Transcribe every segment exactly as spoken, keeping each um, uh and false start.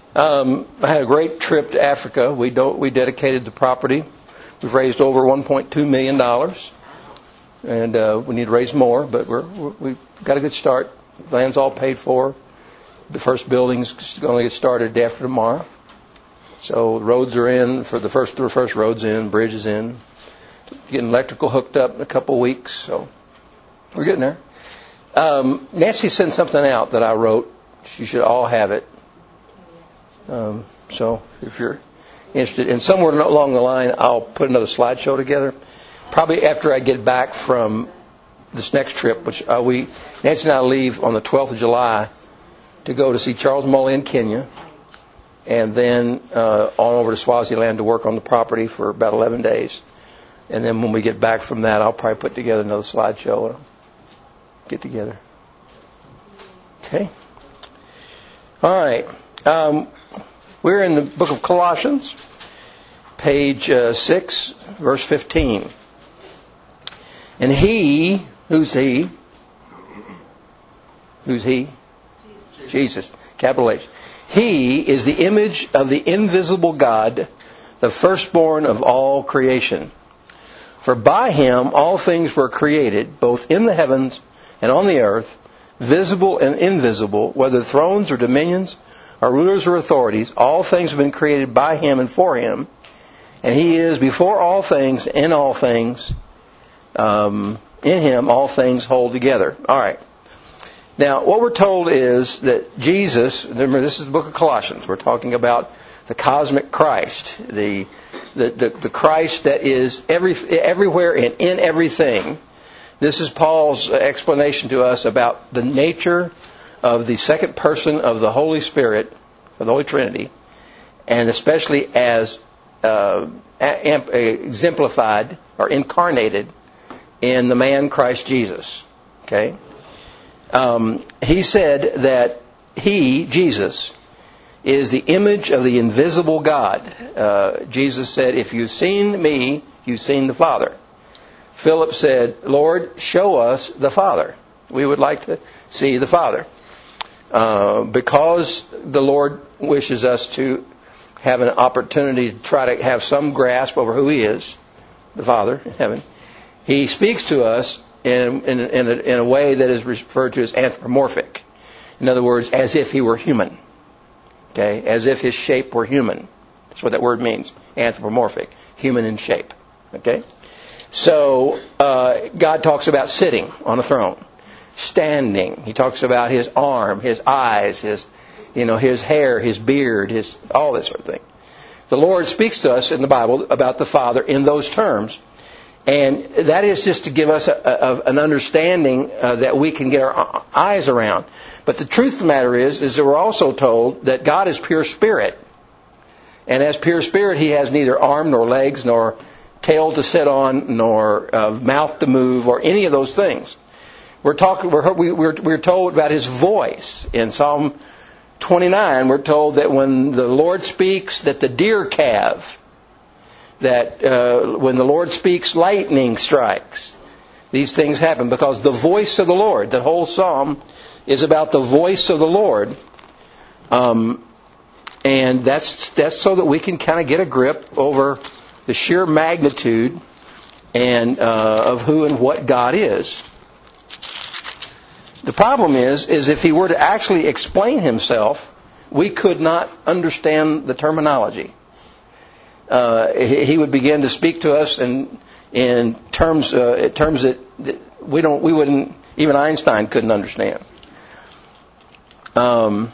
Um, I had a great trip to Africa. We do, we dedicated the property. We've raised over one point two million dollars, and uh, we need to raise more, but we're, we're, we've got a good start. Land's all paid for. The first building's going to get started day after tomorrow. So the roads are in for the first, the first roads in, bridge is in. Getting electrical hooked up in a couple of weeks, so we're getting there. Um, Nancy sent something out that I wrote. You should all have it. Um, so if you're interested, and somewhere along the line, I'll put another slideshow together. Probably after I get back from this next trip, which uh, we Nancy and I leave on the twelfth of July to go to see Charles Mulley in Kenya, and then uh, on over to Swaziland to work on the property for about eleven days. And then when we get back from that, I'll probably put together another slideshow and get together. Okay. All right. Um, we're in the book of Colossians, page uh, six, verse fifteen. And he, who's he? Who's he? Jesus. Jesus, capital H. He is the image of the invisible God, the firstborn of all creation. For by him all things were created, both in the heavens and on the earth, visible and invisible, whether thrones or dominions or rulers or authorities. All things have been created by him and for him. And he is before all things, in all things. Um, in him all things hold together. All right. Now, what we're told is that Jesus, remember this is the book of Colossians. We're talking about the cosmic Christ, the the, the, the Christ that is every, everywhere and in everything. This is Paul's explanation to us about the nature of the second person of the Holy Spirit, of the Holy Trinity, and especially as uh, exemplified or incarnated in the man Christ Jesus. Okay? Um, he said that he, Jesus, is the image of the invisible God. Uh, Jesus said, if you've seen me, you've seen the Father. Philip said, Lord, show us the Father. We would like to see the Father. Uh, because the Lord wishes us to have an opportunity to try to have some grasp over who He is, the Father in heaven, He speaks to us in, in, in, a, in a way that is referred to as anthropomorphic. In other words, as if He were human. Okay, as if His shape were human. That's what that word means, anthropomorphic, human in shape. Okay? So, uh, God talks about sitting on a throne, standing. He talks about His arm, His eyes, His, you know, His hair, His beard, His, all this sort of thing. The Lord speaks to us in the Bible about the Father in those terms. And that is just to give us a, a, an understanding uh, that we can get our eyes around. But the truth of the matter is, is that we're also told that God is pure spirit. And as pure spirit, He has neither arm nor legs nor tail to sit on nor uh, mouth to move or any of those things. We're talking. We're, we're we're told about His voice in Psalm twenty-nine. We're told that when the Lord speaks, that the deer calve. That uh, when the Lord speaks, lightning strikes. These things happen because the voice of the Lord. The whole psalm is about the voice of the Lord, um, and that's that's so that we can kind of get a grip over the sheer magnitude and uh, of who and what God is. The problem is, is if He were to actually explain Himself, we could not understand the terminology. Uh, he would begin to speak to us in in terms uh, terms that, that we don't we wouldn't even Einstein couldn't understand, um,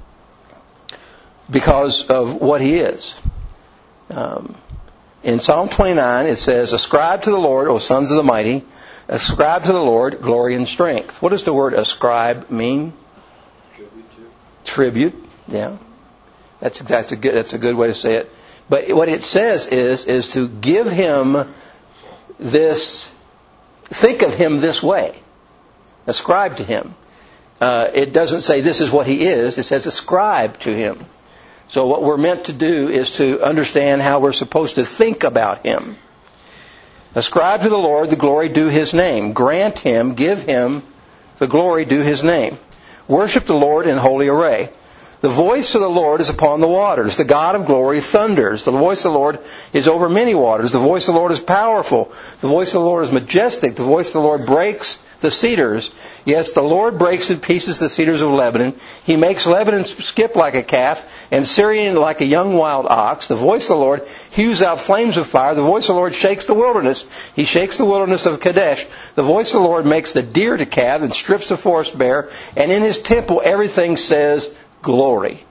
because of what He is. Um, in Psalm twenty-nine, it says, "Ascribe to the Lord, O sons of the mighty, ascribe to the Lord glory and strength." What does the word ascribe mean? Tribute. Tribute. Yeah, that's that's a good that's a good way to say it. But what it says is, is to give Him this, think of Him this way. Ascribe to Him. Uh, it doesn't say this is what He is. It says ascribe to Him. So what we're meant to do is to understand how we're supposed to think about Him. Ascribe to the Lord the glory due His name. Grant Him, give Him the glory due His name. Worship the Lord in holy array. The voice of the Lord is upon the waters. The God of glory thunders. The voice of the Lord is over many waters. The voice of the Lord is powerful. The voice of the Lord is majestic. The voice of the Lord breaks the cedars. Yes, the Lord breaks in pieces the cedars of Lebanon. He makes Lebanon skip like a calf and Syrian like a young wild ox. The voice of the Lord hews out flames of fire. The voice of the Lord shakes the wilderness. He shakes the wilderness of Kadesh. The voice of the Lord makes the deer to calve and strips the forest bare. And in His temple everything says, glory.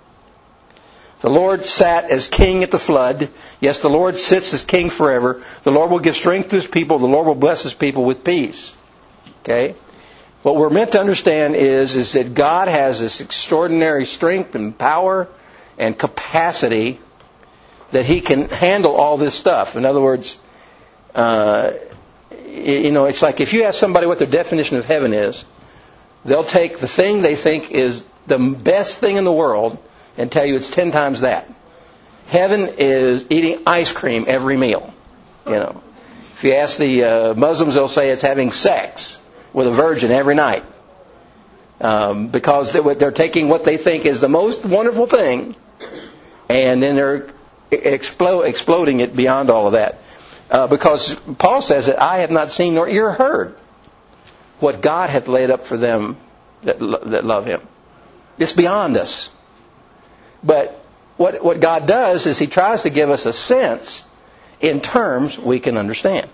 The Lord sat as king at the flood. Yes, the Lord sits as king forever. The Lord will give strength to His people. The Lord will bless His people with peace. Okay? What we're meant to understand is, is that God has this extraordinary strength and power and capacity that He can handle all this stuff. In other words, uh, you know, it's like if you ask somebody what their definition of heaven is, they'll take the thing they think is the best thing in the world and tell you it's ten times that. Heaven is eating ice cream every meal. You know, if you ask the uh, Muslims, they'll say it's having sex with a virgin every night, um, because they're, they're taking what they think is the most wonderful thing, and then they're explode, exploding it beyond all of that. Uh, because Paul says that I have not seen nor ear heard what God hath laid up for them that that love Him. It's beyond us. But what what God does is He tries to give us a sense in terms we can understand.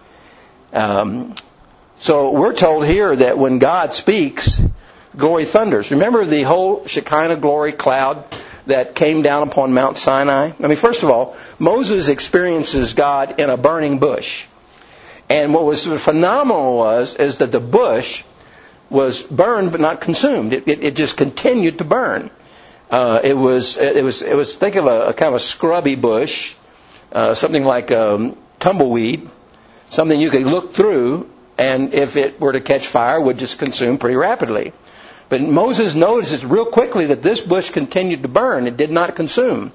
Um, so we're told here that when God speaks, glory thunders. Remember the whole Shekinah glory cloud that came down upon Mount Sinai? I mean, first of all, Moses experiences God in a burning bush. And what was phenomenal was is that the bush was burned but not consumed. It, it, it just continued to burn. Uh, it was it was it was think of a, a kind of a scrubby bush, uh, something like um, tumbleweed, something you could look through, and if it were to catch fire, would just consume pretty rapidly. But Moses notices real quickly that this bush continued to burn; it did not consume.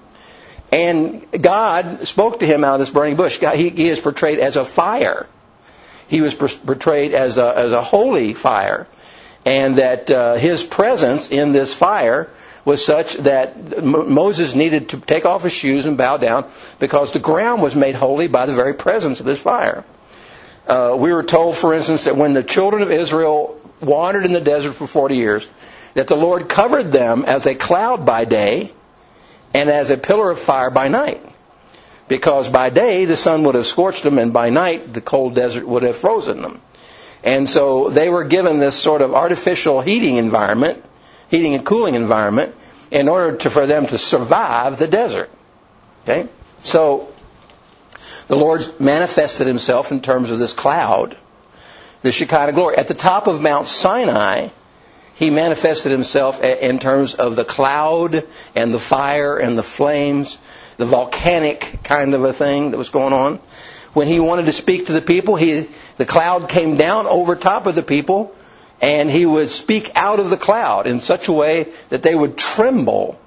And God spoke to him out of this burning bush. God, he, he is portrayed as a fire. He was portrayed as a as a holy fire. And that uh, His presence in this fire was such that Moses needed to take off his shoes and bow down because the ground was made holy by the very presence of this fire. Uh, we were told, for instance, that when the children of Israel wandered in the desert for forty years, that the Lord covered them as a cloud by day and as a pillar of fire by night. Because by day the sun would have scorched them, and by night the cold desert would have frozen them. And so they were given this sort of artificial heating environment, heating and cooling environment, in order to, for them to survive the desert. Okay? So the Lord manifested Himself in terms of this cloud, the Shekinah glory. At the top of Mount Sinai, He manifested Himself in terms of the cloud and the fire and the flames, the volcanic kind of a thing that was going on. When He wanted to speak to the people, he, the cloud came down over top of the people, and He would speak out of the cloud in such a way that they would tremble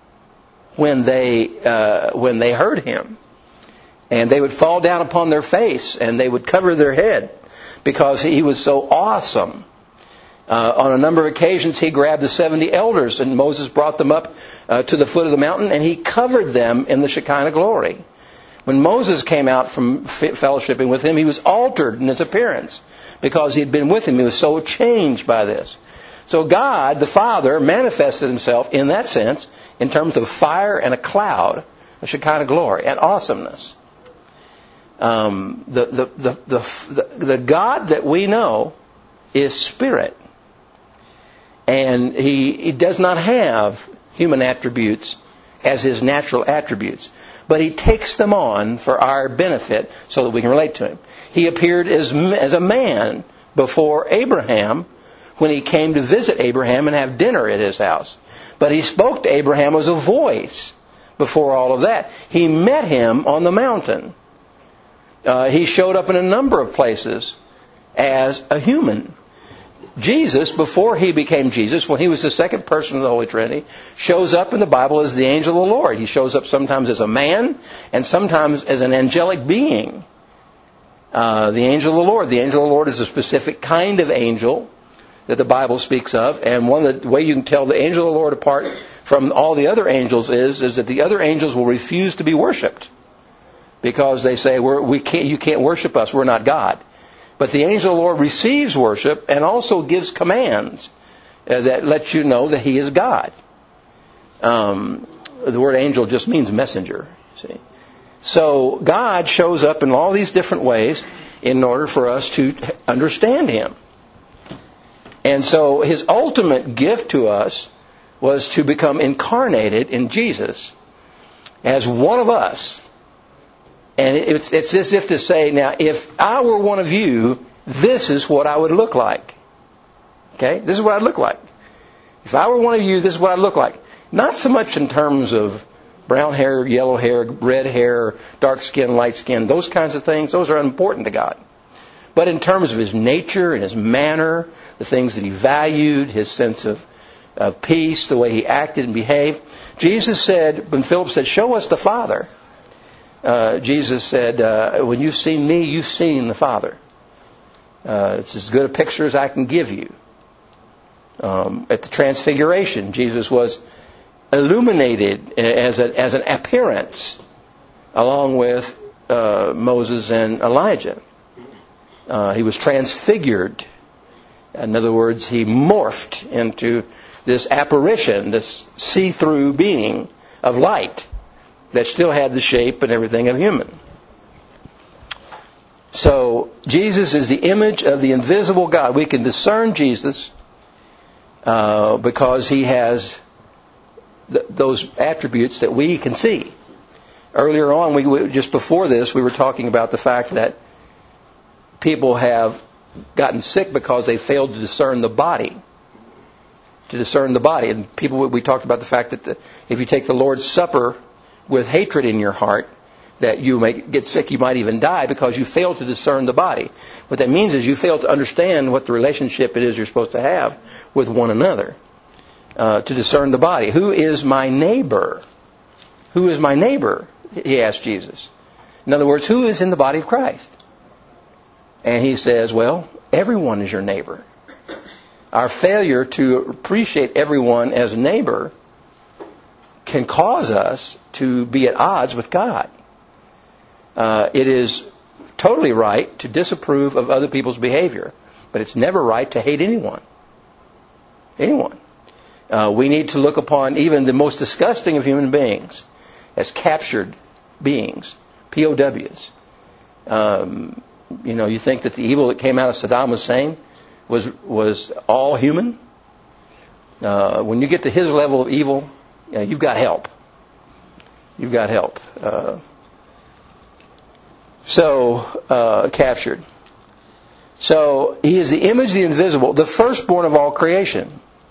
when they uh, when they heard Him. And they would fall down upon their face, and they would cover their head because He was so awesome. Uh, on a number of occasions, He grabbed the seventy elders, and Moses brought them up uh, to the foot of the mountain, and He covered them in the Shekinah glory. When Moses came out from fellowshipping with Him, he was altered in his appearance because he had been with Him. He was so changed by this. So God, the Father, manifested Himself in that sense in terms of fire and a cloud, a Shekinah glory, and awesomeness. Um, the, the, the, the, the, the God that we know is Spirit. And he, he does not have human attributes as His natural attributes. But He takes them on for our benefit so that we can relate to Him. He appeared as, as a man before Abraham when He came to visit Abraham and have dinner at his house. But He spoke to Abraham as a voice before all of that. He met him on the mountain. Uh, he showed up in a number of places as a human. Jesus, before He became Jesus, when He was the second person of the Holy Trinity, shows up in the Bible as the angel of the Lord. He shows up sometimes as a man and sometimes as an angelic being. Uh, the angel of the Lord. The angel of the Lord is a specific kind of angel that the Bible speaks of. And one of the way you can tell the angel of the Lord apart from all the other angels is, is that the other angels will refuse to be worshipped. Because they say, We're, we can't, you can't worship us, we're not God. But the angel of the Lord receives worship and also gives commands uh, that let you know that He is God. Um, the word angel just means messenger. See, so God shows up in all these different ways in order for us to understand Him. And so His ultimate gift to us was to become incarnated in Jesus as one of us. And it's, it's as if to say, now, if I were one of you, this is what I would look like. Okay? This is what I'd look like. If I were one of you, this is what I'd look like. Not so much in terms of brown hair, yellow hair, red hair, dark skin, light skin, those kinds of things. Those are important to God. But in terms of His nature and His manner, the things that He valued, His sense of, of peace, the way He acted and behaved. Jesus said, when Philip said, show us the Father. Uh, Jesus said, uh, when you've seen me, you've seen the Father. Uh, it's as good a picture as I can give you. Um, at the Transfiguration, Jesus was illuminated as, a, as an appearance along with uh, Moses and Elijah. Uh, he was transfigured. In other words, He morphed into this apparition, this see-through being of light that still had the shape and everything of human. So Jesus is the image of the invisible God. We can discern Jesus uh, because He has th- those attributes that we can see. Earlier on, we, we just before this, we were talking about the fact that people have gotten sick because they failed to discern the body. To discern the body. And people, we talked about the fact that the, if you take the Lord's Supper with hatred in your heart, that you may get sick, you might even die because you fail to discern the body. What that means is you fail to understand what the relationship it is you're supposed to have with one another. Uh, to discern the body. Who is my neighbor? Who is my neighbor? He asked Jesus. In other words, who is in the body of Christ? And He says, well, everyone is your neighbor. Our failure to appreciate everyone as a neighbor can cause us to be at odds with God. Uh, it is totally right to disapprove of other people's behavior, but it's never right to hate anyone. Anyone. Uh, we need to look upon even the most disgusting of human beings as captured beings, P O Ws. Um, you know, you think that the evil that came out of Saddam Hussein was was all human? Uh, when you get to his level of evil, you know, you've got help. You've got help. Uh, so, uh, captured. So, He is the image of the invisible, the firstborn of all creation.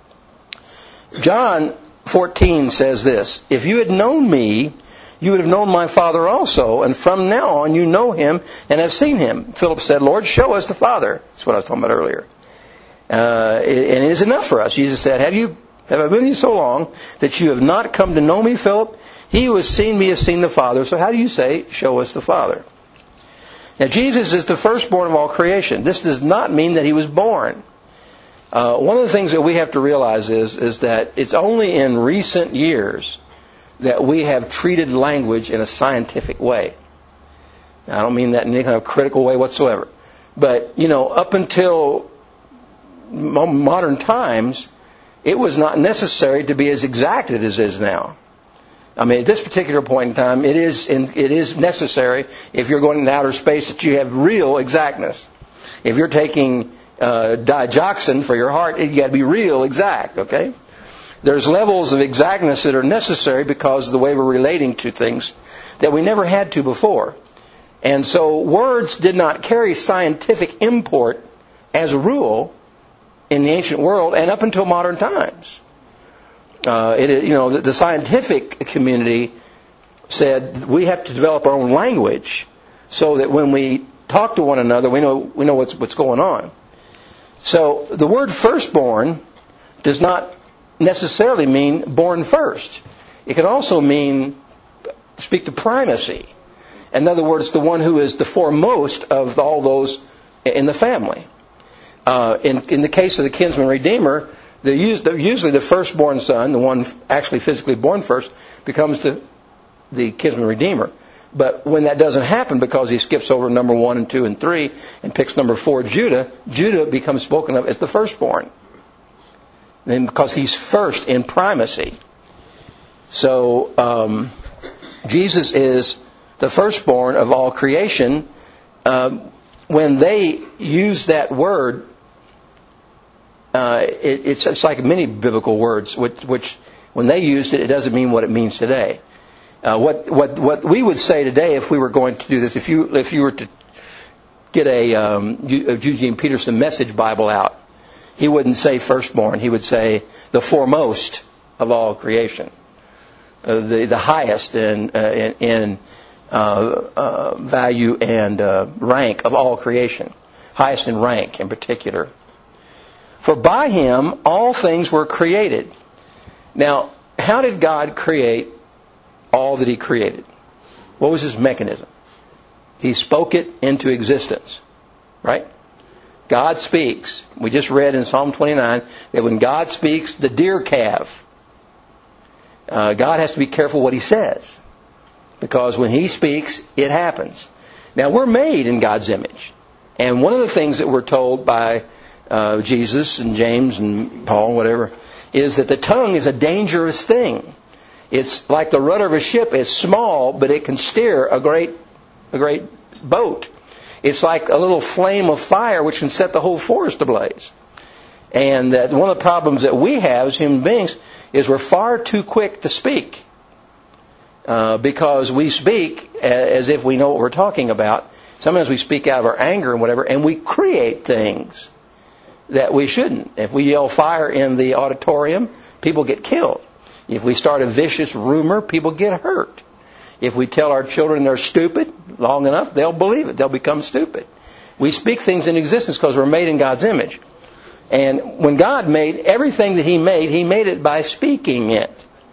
John fourteen says this, if you had known me, you would have known my Father also, and from now on you know Him and have seen Him. Philip said, Lord, show us the Father. That's what I was talking about earlier. Uh, and it is enough for us. Jesus said, have you have I been with you so long that you have not come to know me, Philip? He who has seen me has seen the Father. So how do you say, show us the Father? Now, Jesus is the firstborn of all creation. This does not mean that He was born. Uh, one of the things that we have to realize is, is that it's only in recent years that we have treated language in a scientific way. Now, I don't mean that in any kind of critical way whatsoever. But, you know, up until modern times, it was not necessary to be as exact as it is now. I mean, at this particular point in time, it is in, it is necessary, if you're going into outer space, that you have real exactness. If you're taking uh, digoxin for your heart, you got to be real exact, okay? There's levels of exactness that are necessary because of the way we're relating to things that we never had to before. And so words did not carry scientific import as a rule in the ancient world and up until modern times. Uh, it, you know, the, the scientific community said we have to develop our own language so that when we talk to one another, we know we know what's what's going on. So the word firstborn does not necessarily mean born first. It can also mean speak to primacy. In other words, the one who is the foremost of all those in the family. Uh, in, in the case of the kinsman redeemer, the, usually the firstborn son, the one actually physically born first, becomes the, the kinsman redeemer. But when that doesn't happen because he skips over number one and two and three and picks number four, Judah, Judah becomes spoken of as the firstborn. And because he's first in primacy. So um, Jesus is the firstborn of all creation. Um, when they use that word, uh, it, it's, it's like many biblical words, which, which when they used it, it doesn't mean what it means today. Uh, what what what we would say today if we were going to do this, if you if you were to get a, um, a Eugene Peterson Message Bible out, he wouldn't say firstborn. He would say the foremost of all creation, uh, the the highest in uh, in, in uh, uh, value and uh, rank of all creation, highest in rank in particular. For by him all things were created. Now, how did God create all that he created? What was his mechanism? He spoke it into existence. Right? God speaks. We just read in Psalm twenty-nine that when God speaks, the deer calve. Uh, God has to be careful what he says. Because when he speaks, it happens. Now, we're made in God's image. And one of the things that we're told by uh, Jesus and James and Paul and whatever is that the tongue is a dangerous thing. It's like the rudder of a ship. It's small, but it can steer a great, a great boat. It's like a little flame of fire which can set the whole forest ablaze. And that one of the problems that we have as human beings is we're far too quick to speak. Uh, because we speak as if we know what we're talking about. Sometimes we speak out of our anger and whatever, and we create things that we shouldn't. If we yell fire in the auditorium, people get killed. If we start a vicious rumor, people get hurt. If we tell our children they're stupid long enough, they'll believe it. They'll become stupid. We speak things in existence because we're made in God's image. And when God made everything that he made, he made it by speaking it.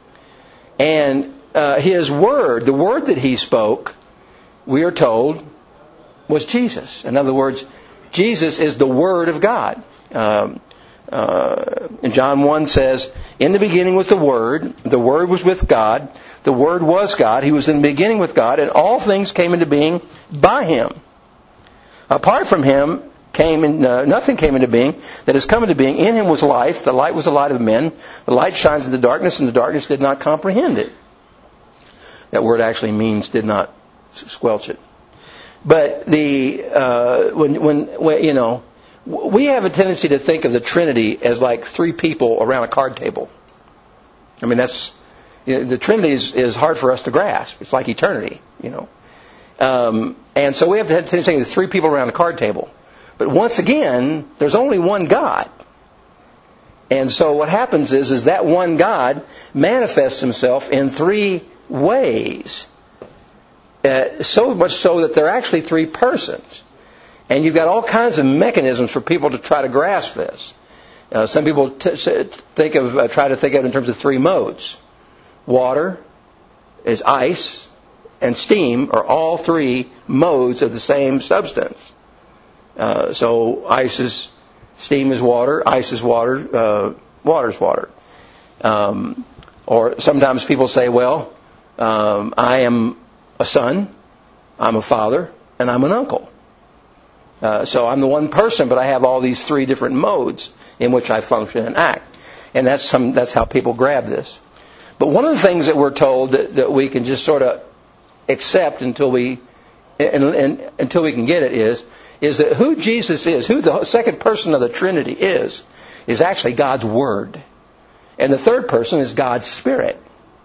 And uh, his word, the word that he spoke, we are told, was Jesus. In other words, Jesus is the Word of God. Um, uh, and John one says, in the beginning was the Word. The Word was with God. The Word was God. He was in the beginning with God. And all things came into being by him. Apart from him, came in, uh, nothing came into being that has come into being. In him was life. The light was the light of men. The light shines in the darkness, and the darkness did not comprehend it. That word actually means did not squelch it. But the uh, when, when when you know, we have a tendency to think of the Trinity as like three people around a card table. I mean, that's you know, the Trinity is, is hard for us to grasp. It's like eternity, you know. Um, and so we have to have a tendency to think of three people around a card table. But once again, there's only one God. And so what happens is, is that one God manifests himself in three ways. Uh, so much so that they're actually three persons. And you've got all kinds of mechanisms for people to try to grasp this. Uh, some people t- think of, uh, try to think of it in terms of three modes. Water is ice, and steam are all three modes of the same substance. Uh, so ice is, steam is water, ice is water, uh, water is water. Um, or sometimes people say, well, um, I am a son, I'm a father, and I'm an uncle. Uh, so I'm the one person, but I have all these three different modes in which I function and act. And that's some, that's how people grab this. But one of the things that we're told that, that we can just sort of accept until we, and, and, until we can get it is, is that who Jesus is, who the second person of the Trinity is, is actually God's Word. And the third person is God's Spirit.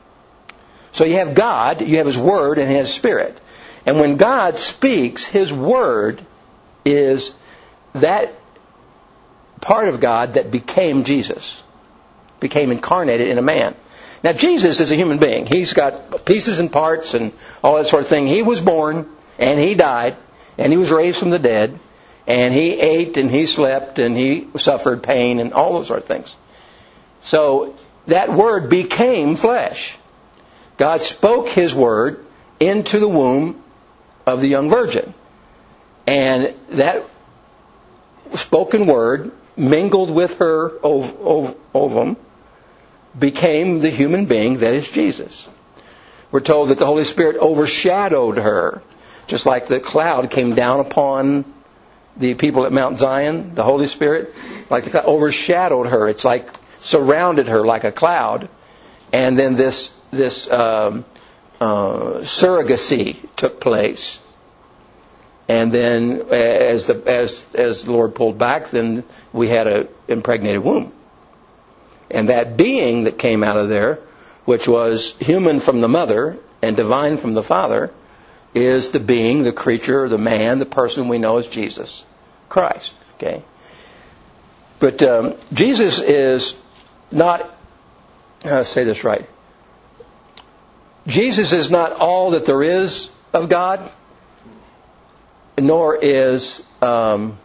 So you have God, you have His Word and His Spirit. And when God speaks, His Word is that part of God that became Jesus. Became incarnated in a man. Now Jesus is a human being. He's got pieces and parts and all that sort of thing. He was born and He died and He was raised from the dead and He ate and He slept and He suffered pain and all those sort of things. So that Word became flesh. God spoke His Word into the womb of the young virgin. And that spoken word, mingled with her ov- ov- ovum, became the human being that is Jesus. We're told that the Holy Spirit overshadowed her, just like the cloud came down upon the people at Mount Zion. The Holy Spirit, like the cloud, overshadowed her. It's like surrounded her like a cloud. And then this this um, uh, surrogacy took place. And then, as the as as the Lord pulled back, then we had an impregnated womb. And that being that came out of there, which was human from the mother and divine from the Father, is the being, the creature, the man, the person we know as Jesus Christ. Okay, but um, Jesus is not. How to say this right? Jesus is not all that there is of God, nor is um,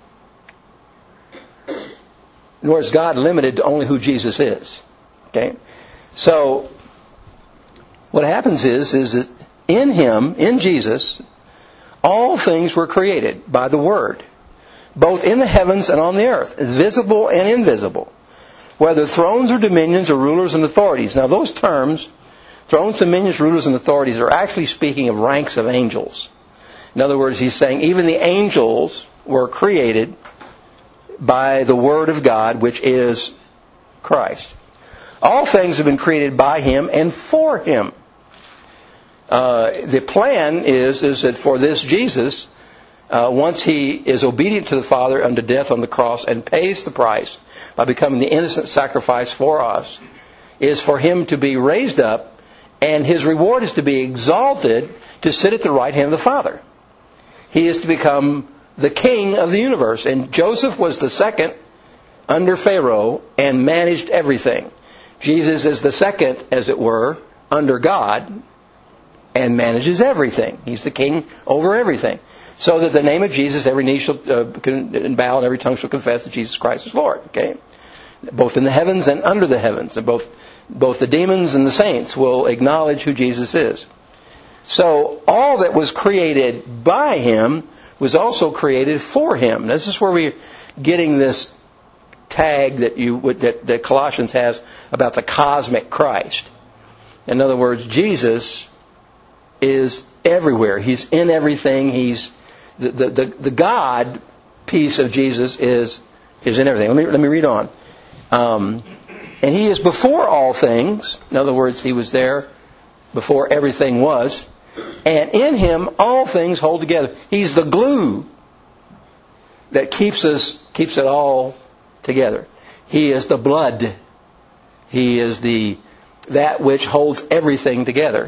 nor is God limited to only who Jesus is. Okay, so what happens is is that in Him, in Jesus, all things were created by the Word, both in the heavens and on the earth, visible and invisible, whether thrones or dominions or rulers and authorities. Now those terms, thrones, dominions, rulers, and authorities, are actually speaking of ranks of angels. In other words, he's saying even the angels were created by the Word of God, which is Christ. All things have been created by Him and for Him. Uh, the plan is, is that for this Jesus, uh, once He is obedient to the Father unto death on the cross and pays the price by becoming the innocent sacrifice for us, is for Him to be raised up, and His reward is to be exalted to sit at the right hand of the Father. He is to become the king of the universe. And Joseph was the second under Pharaoh and managed everything. Jesus is the second, as it were, under God and manages everything. He's the king over everything. So that the name of Jesus, every knee shall uh, bow and every tongue shall confess that Jesus Christ is Lord. Okay, both in the heavens and under the heavens, and both both the demons and the saints will acknowledge who Jesus is. So all that was created by Him was also created for Him. This is where we're getting this tag that you that, that Colossians has about the cosmic Christ. In other words, Jesus is everywhere. He's in everything. He's the the, the, the God piece of Jesus is is in everything. Let me let me read on. Um, and He is before all things. In other words, He was there before everything was. And in Him all things hold together. He's the glue that keeps us keeps it all together. He is the blood. He is the that which holds everything together.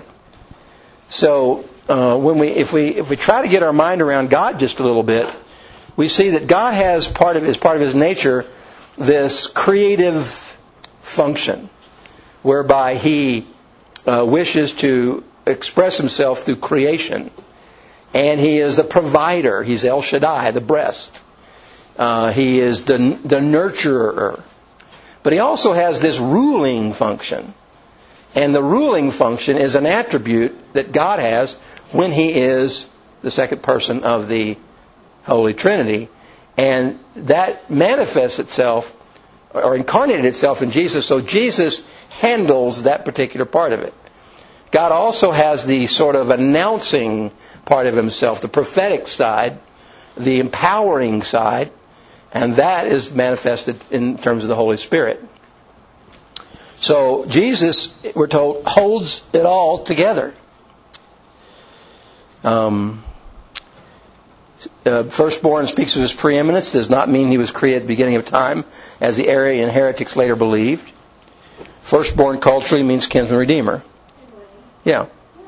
So uh, when we if we if we try to get our mind around God just a little bit, we see that God has part of as part of His nature this creative function, whereby He uh, wishes to express Himself through creation, and He is the provider. He's El Shaddai, the breast. Uh, he is the the nurturer, but He also has this ruling function. And the ruling function is an attribute that God has when He is the second person of the Holy Trinity. And that manifests itself or incarnated itself in Jesus. So Jesus handles that particular part of it. God also has the sort of announcing part of Himself, the prophetic side, the empowering side, and that is manifested in terms of the Holy Spirit. So Jesus, we're told, holds it all together. Um, uh, firstborn speaks of His preeminence. Does not mean He was created at the beginning of time, as the Arian heretics later believed. Firstborn culturally means kinsman redeemer. Yeah.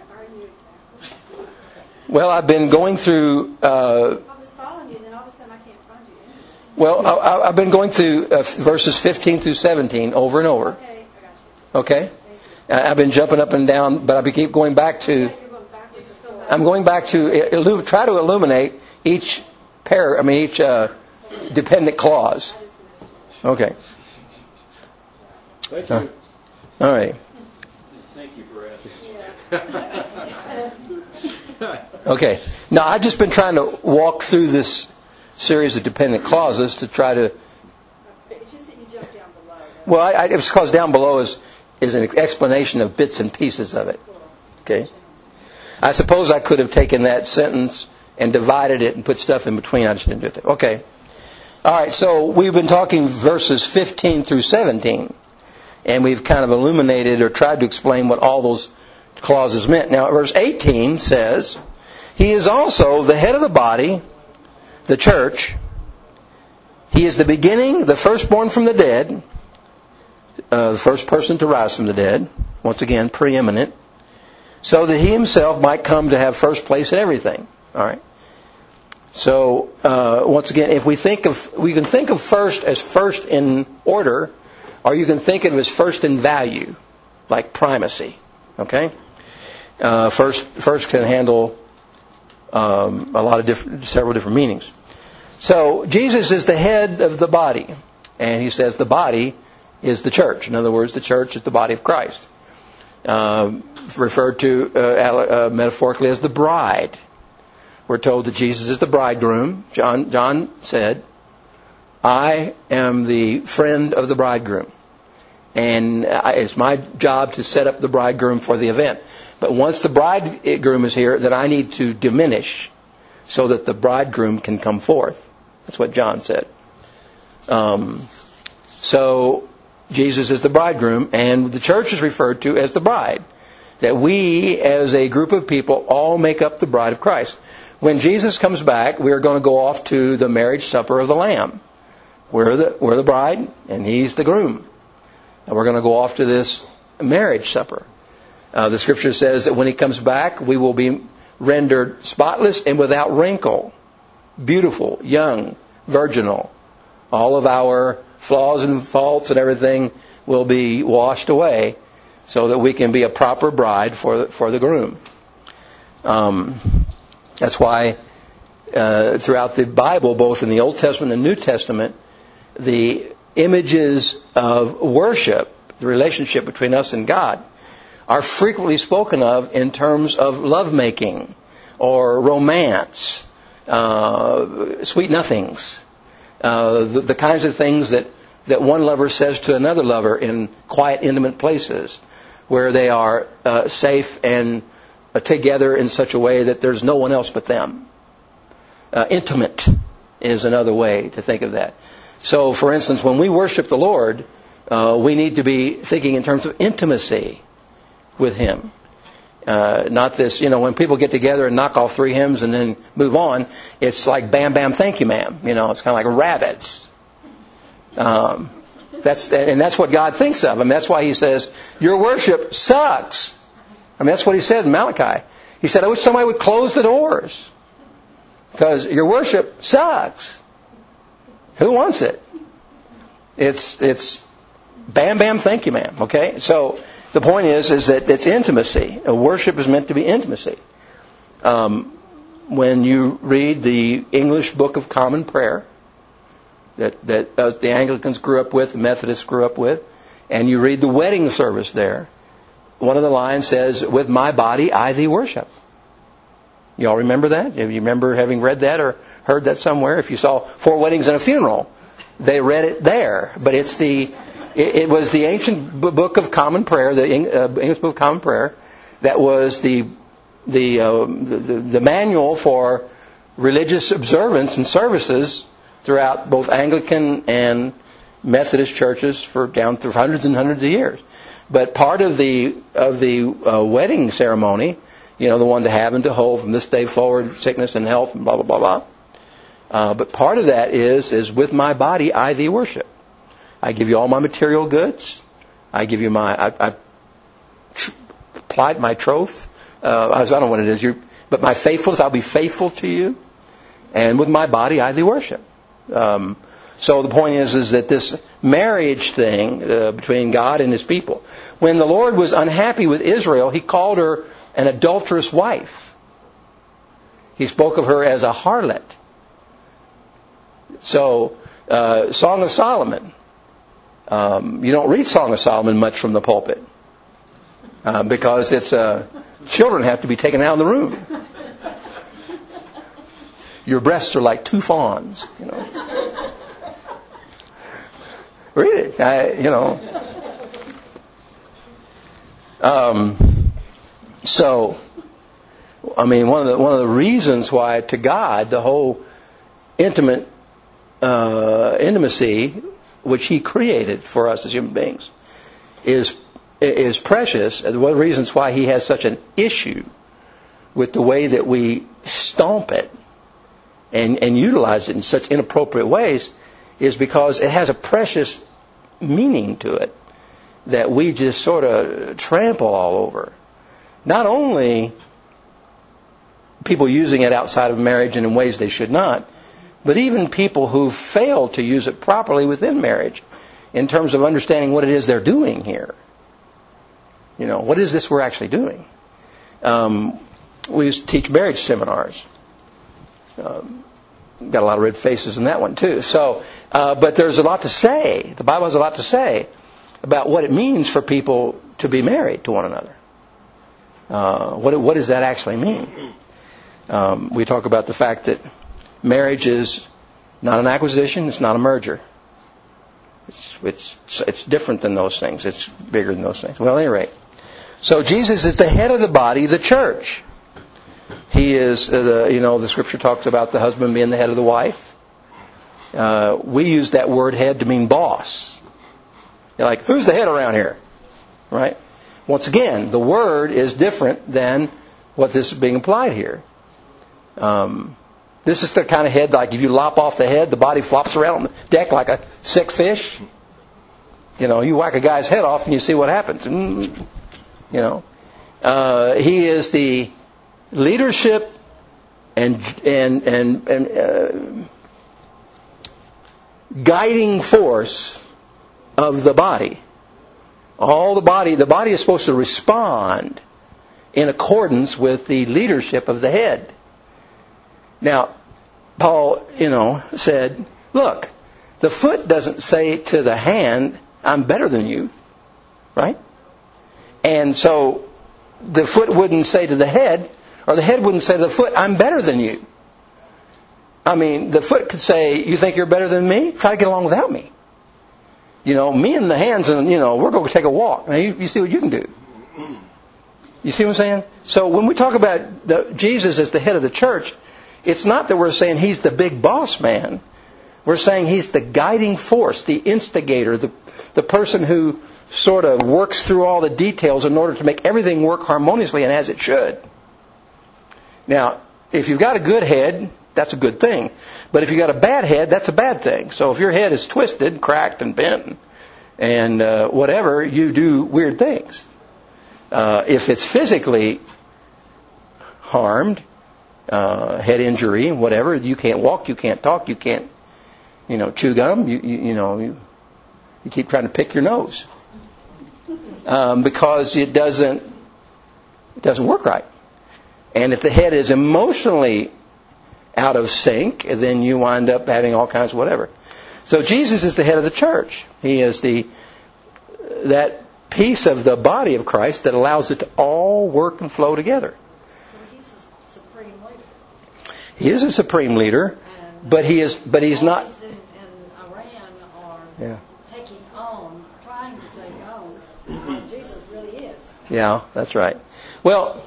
Well, I've been going through. Uh, I was following you, and then all of a sudden I can't find you. Well, I, I've been going through uh, verses fifteen through seventeen over and over. Okay. Okay? I've been jumping up and down, but I keep going back to, I'm going back to, try to illuminate each pair, I mean each uh, dependent clause. Okay. Thank you. Uh, all right. Thank you for asking. Okay. Now, I've just been trying to walk through this series of dependent clauses to try to... It's just that you jump down below. Well, I, I, it was because down below is, is an explanation of bits and pieces of it. Okay? I suppose I could have taken that sentence and divided it and put stuff in between. I just didn't do it. Okay. All right, so we've been talking verses fifteen through seventeen. And we've kind of illuminated or tried to explain what all those clauses meant. Now, verse eighteen says, He is also the head of the body, the church. He is the beginning, the firstborn from the dead, uh, the first person to rise from the dead. Once again, preeminent. So that He Himself might come to have first place in everything. All right. So, uh, once again, if we think of, we can think of first as first in order, or you can think of it as first in value, like primacy. Okay? Uh, first, first can handle um, a lot of different, several different meanings. So, Jesus is the head of the body. And He says the body is the church. In other words, the church is the body of Christ. Uh, referred to uh, uh, metaphorically as the bride. We're told that Jesus is the bridegroom. John, John said, I am the friend of the bridegroom. And it's my job to set up the bridegroom for the event. But once the bridegroom is here, then I need to diminish so that the bridegroom can come forth. That's what John said. Um, so Jesus is the bridegroom, and the church is referred to as the bride. That we, as a group of people, all make up the bride of Christ. When Jesus comes back, we are going to go off to the marriage supper of the Lamb. We're the, we're the bride, and He's the groom. And we're going to go off to this marriage supper. Uh, the Scripture says that when He comes back, we will be rendered spotless and without wrinkle, beautiful, young, virginal. All of our flaws and faults and everything will be washed away so that we can be a proper bride for the, for the groom. Um, that's why uh, throughout the Bible, both in the Old Testament and the New Testament, the images of worship, the relationship between us and God, are frequently spoken of in terms of lovemaking or romance, uh, sweet nothings, uh, the, the kinds of things that, that one lover says to another lover in quiet, intimate places where they are uh, safe and uh, together in such a way that there's no one else but them. Uh, intimate is another way to think of that. So, for instance, when we worship the Lord, uh, we need to be thinking in terms of intimacy with Him. Uh, not this, you know, when people get together and knock off three hymns and then move on, it's like bam, bam, thank you, ma'am. You know, it's kind of like rabbits. Um, that's and that's what God thinks of. I mean, that's why He says, your worship sucks. I mean, that's what He said in Malachi. He said, I wish somebody would close the doors because your worship sucks. Who wants it? It's it's bam, bam, thank you, ma'am. Okay? So the point is, is that it's intimacy. Worship is meant to be intimacy. Um, when you read the English Book of Common Prayer that, that uh, the Anglicans grew up with, the Methodists grew up with, and you read the wedding service there, one of the lines says, with my body I thee worship. You all remember that? Do you remember having read that or heard that somewhere? If you saw Four Weddings and a Funeral, they read it there. But it's the it, it was the ancient Book of Common Prayer, the uh, English Book of Common Prayer, that was the the, uh, the the manual for religious observance and services throughout both Anglican and Methodist churches for down through hundreds and hundreds of years. But part of the of the uh, wedding ceremony, you know, the one to have and to hold from this day forward, sickness and health, and blah, blah, blah, blah. Uh, but part of that is, is with my body I thee worship. I give you all my material goods. I give you my, I, I tr- plight my troth. Uh, I don't know what it is, You're, but my faithfulness, I'll be faithful to you. And with my body I thee worship. Um, so the point is, is that this marriage thing uh, between God and His people. When the Lord was unhappy with Israel, He called her an adulterous wife. He spoke of her as a harlot. So, uh, Song of Solomon. Um, you don't read Song of Solomon much from the pulpit. Uh, because it's, uh, children have to be taken out of the room. your breasts are like two fawns, you know. Read it, I, you know. Um, so, I mean, one of the one of the reasons why to God the whole intimate uh, intimacy which He created for us as human beings is is precious. One of the reasons why He has such an issue with the way that we stomp it and, and utilize it in such inappropriate ways is because it has a precious meaning to it that we just sort of trample all over. Not only people using it outside of marriage and in ways they should not, but even people who fail to use it properly within marriage in terms of understanding what it is they're doing here. You know, what is this we're actually doing? Um, we used to teach marriage seminars. Um, got a lot of red faces in that one too. So, uh, but there's a lot to say. The Bible has a lot to say about what it means for people to be married to one another. Uh, what what does that actually mean? Um, we talk about the fact that marriage is not an acquisition; it's not a merger. It's it's it's different than those things. It's bigger than those things. Well, at any rate, so Jesus is the head of the body, the church. He is uh, the you know the Scripture talks about the husband being the head of the wife. Uh, we use that word head to mean boss. You're like, who's the head around here? Right? Once again, the word is different than what this is being applied here. Um, this is the kind of head, like if you lop off the head, the body flops around on the deck like a sick fish. You know, you whack a guy's head off and you see what happens. You know, uh, he is the leadership and and and, and uh, guiding force of the body. All the body, the body is supposed to respond in accordance with the leadership of the head. Now, Paul, you know, said, look, the foot doesn't say to the hand, I'm better than you, right? And so the foot wouldn't say to the head, or the head wouldn't say to the foot, I'm better than you. I mean, the foot could say, you think you're better than me? Try to get along without me. You know, me and the hands, and you know, we're going to take a walk. Now, you, you see what you can do. You see what I'm saying? So when we talk about the, Jesus as the head of the church, it's not that we're saying He's the big boss man. We're saying He's the guiding force, the instigator, the, the person who sort of works through all the details in order to make everything work harmoniously and as it should. Now, if you've got a good head, that's a good thing. But if you've got a bad head, that's a bad thing. So if your head is twisted, cracked, and bent, and uh, whatever, you do weird things. Uh, if it's physically harmed, uh, head injury, whatever, you can't walk, you can't talk, you can't, you know, chew gum, you, you, you know, you, you keep trying to pick your nose. Um, because it doesn't, it doesn't work right. And if the head is emotionally out of sync, then you wind up having all kinds of whatever. So Jesus is the head of the church. He is the that piece of the body of Christ that allows it to all work and flow together. So he's a supreme leader. He is a supreme leader, and but he is but he's not in, in Iran are yeah. taking on, trying to take on what Jesus really is. Yeah, that's right. Well,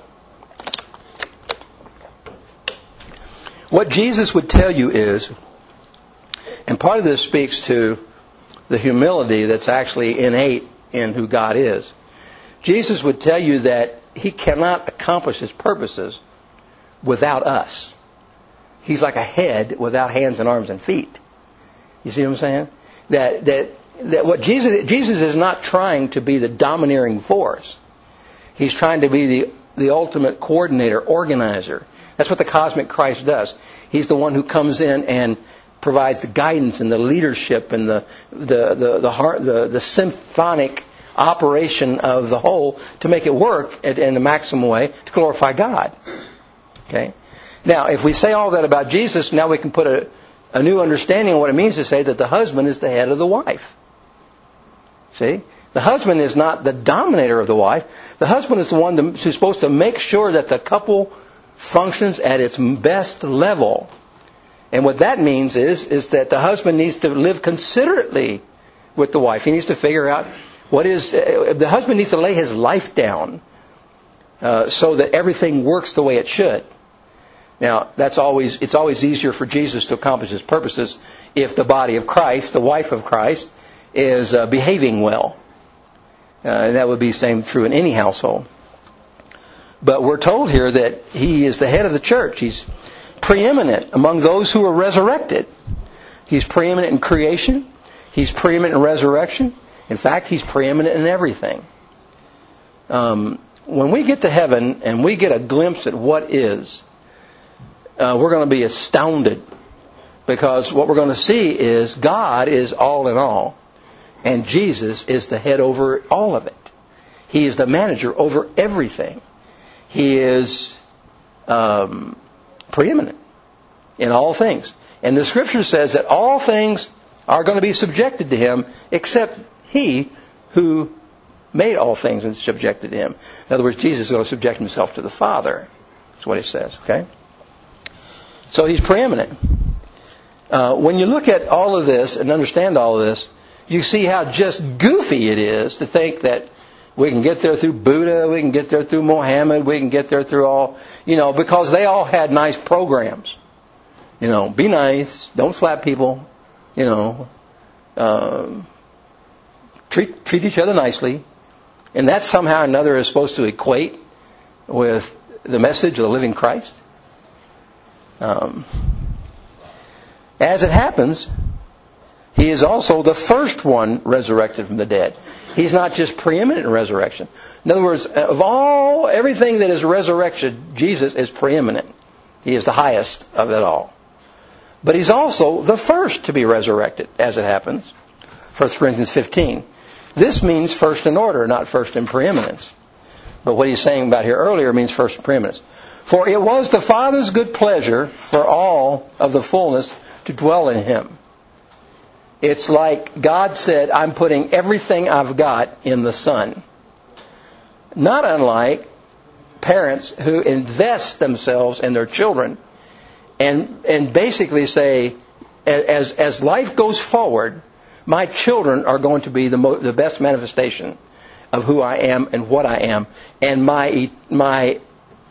what Jesus would tell you is, and part of this speaks to the humility that's actually innate in who God is. Jesus would tell you that He cannot accomplish His purposes without us. He's like a head without hands and arms and feet. You see what I'm saying? That that that what Jesus Jesus is not trying to be the domineering force. He's trying to be the the ultimate coordinator, organizer. That's what the cosmic Christ does. He's the one who comes in and provides the guidance and the leadership and the the the the, heart, the, the symphonic operation of the whole to make it work in the maximum way to glorify God. Okay. Now, if we say all that about Jesus, now we can put a, a new understanding of what it means to say that the husband is the head of the wife. See? The husband is not the dominator of the wife. The husband is the one who's supposed to make sure that the couple functions at its best level And what that means is, is that the husband needs to live considerately with the wife. He needs to figure out what is, uh, the husband needs to lay his life down uh, so that everything works the way it should. Now, that's always, it's always easier for Jesus to accomplish his purposes if the body of Christ, the wife of Christ, is uh, behaving well. Uh, and that would be the same true in any household. But we're told here that he is the head of the church. He's preeminent among those who are resurrected. He's preeminent in creation. He's preeminent in resurrection. In fact, he's preeminent in everything. Um, when we get to heaven and we get a glimpse at what is, uh, we're going to be astounded, because what we're going to see is God is all in all, and Jesus is the head over all of it. He is the manager over everything. He is um, preeminent in all things. And the Scripture says that all things are going to be subjected to him, except he who made all things and subjected to him. In other words, Jesus is going to subject himself to the Father. That's what it says, okay? So he's preeminent. Uh, when you look at all of this and understand all of this, you see how just goofy it is to think that we can get there through Buddha, we can get there through Mohammed, we can get there through all, you know, because they all had nice programs. You know, be nice, don't slap people, you know, um, treat treat each other nicely. And that somehow or another is supposed to equate with the message of the living Christ. Um, as it happens, he is also the first one resurrected from the dead. He's not just preeminent in resurrection. In other words, of all, everything that is resurrection, Jesus is preeminent. He is the highest of it all. But he's also the first to be resurrected, as it happens. First Corinthians fifteen. This means first in order, not first in preeminence. But what he's saying about here earlier means first in preeminence. For it was the Father's good pleasure for all of the fullness to dwell in him. It's like God said, I'm putting everything I've got in the Son. Not unlike parents who invest themselves in their children and and basically say, as as life goes forward, my children are going to be the mo- the best manifestation of who I am and what I am, and my my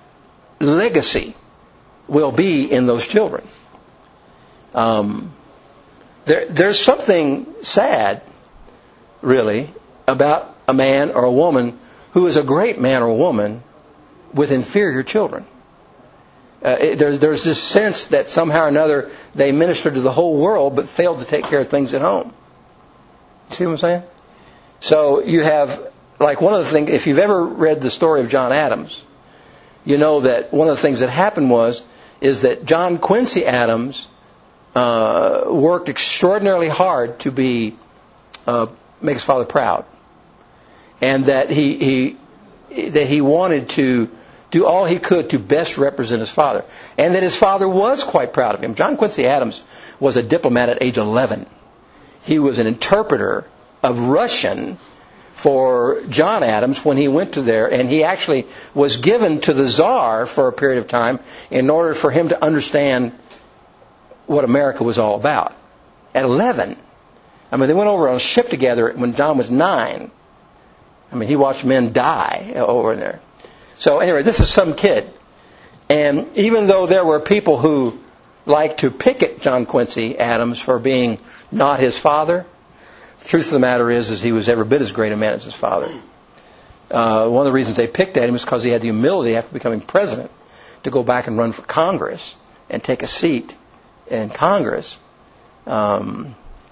legacy will be in those children. Um, there, there's something sad, really, about a man or a woman who is a great man or woman with inferior children. Uh, it, there's, there's this sense that somehow or another they minister to the whole world but failed to take care of things at home. See what I'm saying? So you have, like one of the things, if you've ever read the story of John Adams, you know that one of the things that happened was, is that John Quincy Adams uh, worked extraordinarily hard to be, uh, make his father proud. And that he, he, that he wanted to do all he could to best represent his father. And that his father was quite proud of him. John Quincy Adams was a diplomat at age eleven. He was an interpreter of Russian for John Adams when he went to there, and he actually was given to the Tsar for a period of time in order for him to understand what America was all about. At eleven. I mean, they went over on a ship together when John was nine. I mean, he watched men die over there. So anyway, this is some kid. And even though there were people who liked to pick at John Quincy Adams for being not his father, the truth of the matter is, is he was every bit as great a man as his father. Uh, one of the reasons they picked at him is because he had the humility after becoming president to go back and run for Congress and take a seat in Congress. Um,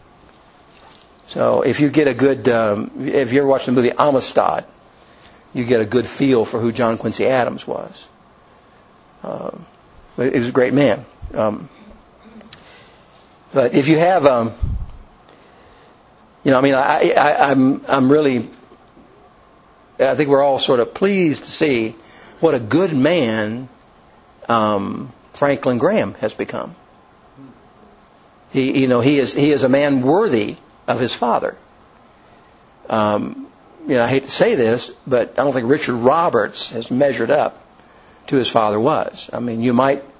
so if you get a good, um, if you ever watched the movie Amistad, you get a good feel for who John Quincy Adams was. Uh, he was a great man. Um, but if you have, um, you know, I mean, I, I, I'm, I'm really, I think we're all sort of pleased to see what a good man um, Franklin Graham has become. He, you know, he is he is a man worthy of his father. Um, you know, I hate to say this, but I don't think Richard Roberts has measured up to his father was. I mean, you might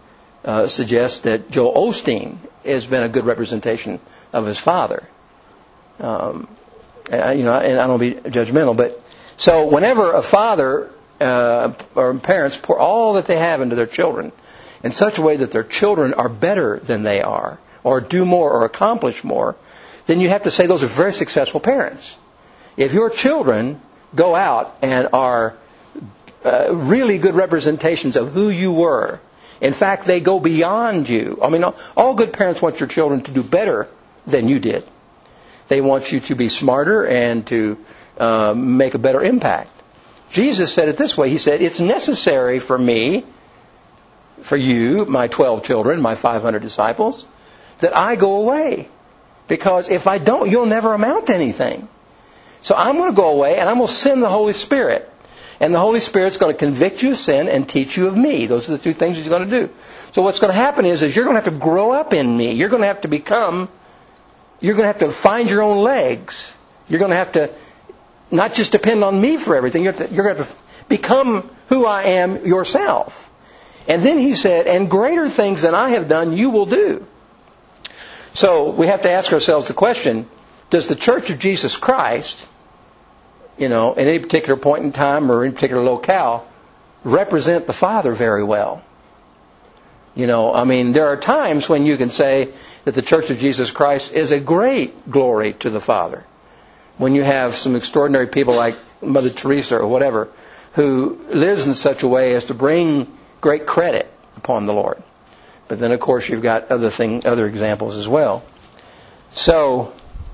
uh, suggests that Joel Osteen has been a good representation of his father. Um, and, you know, and I don't want to be judgmental, but so whenever a father uh, or parents pour all that they have into their children in such a way that their children are better than they are, or do more or accomplish more, then you have to say those are very successful parents. If your children go out and are uh, really good representations of who you were, in fact, they go beyond you. I mean, all good parents want your children to do better than you did. They want you to be smarter and to uh, make a better impact. Jesus said it this way. He said, it's necessary for me, for you, my twelve children, my five hundred disciples, that I go away. Because if I don't, you'll never amount to anything. So I'm going to go away and I'm going to send the Holy Spirit. And the Holy Spirit's going to convict you of sin and teach you of me. Those are the two things He's going to do. So what's going to happen is, is you're going to have to grow up in me. You're going to have to become, you're going to have to find your own legs. You're going to have to not just depend on me for everything. You're, to, you're going to have to become who I am yourself. And then He said, and greater things than I have done you will do. So we have to ask ourselves the question, does the Church of Jesus Christ, you know, at any particular point in time or any particular locale, represent the Father very well? You know, I mean, there are times when you can say that the Church of Jesus Christ is a great glory to the Father. When you have some extraordinary people like Mother Teresa or whatever, who lives in such a way as to bring great credit upon the Lord. But then, of course, you've got other thing, other examples as well. So,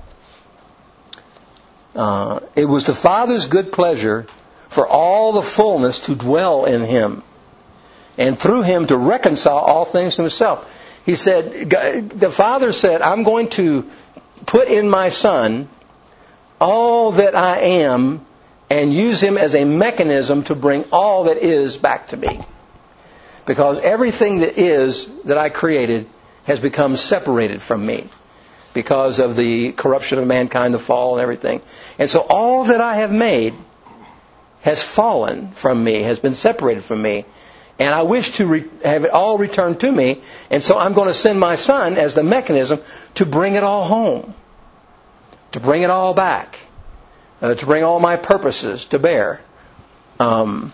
uh, it was the Father's good pleasure for all the fullness to dwell in Him, and through Him to reconcile all things to Himself. He said, the Father said, I'm going to put in my Son all that I am and use Him as a mechanism to bring all that is back to me. Because everything that is, that I created, has become separated from me because of the corruption of mankind, the fall and everything. And so all that I have made has fallen from me, has been separated from me. And I wish to re- have it all returned to me. And so I'm going to send my Son as the mechanism to bring it all home, to bring it all back, uh, to bring all my purposes to bear. Um...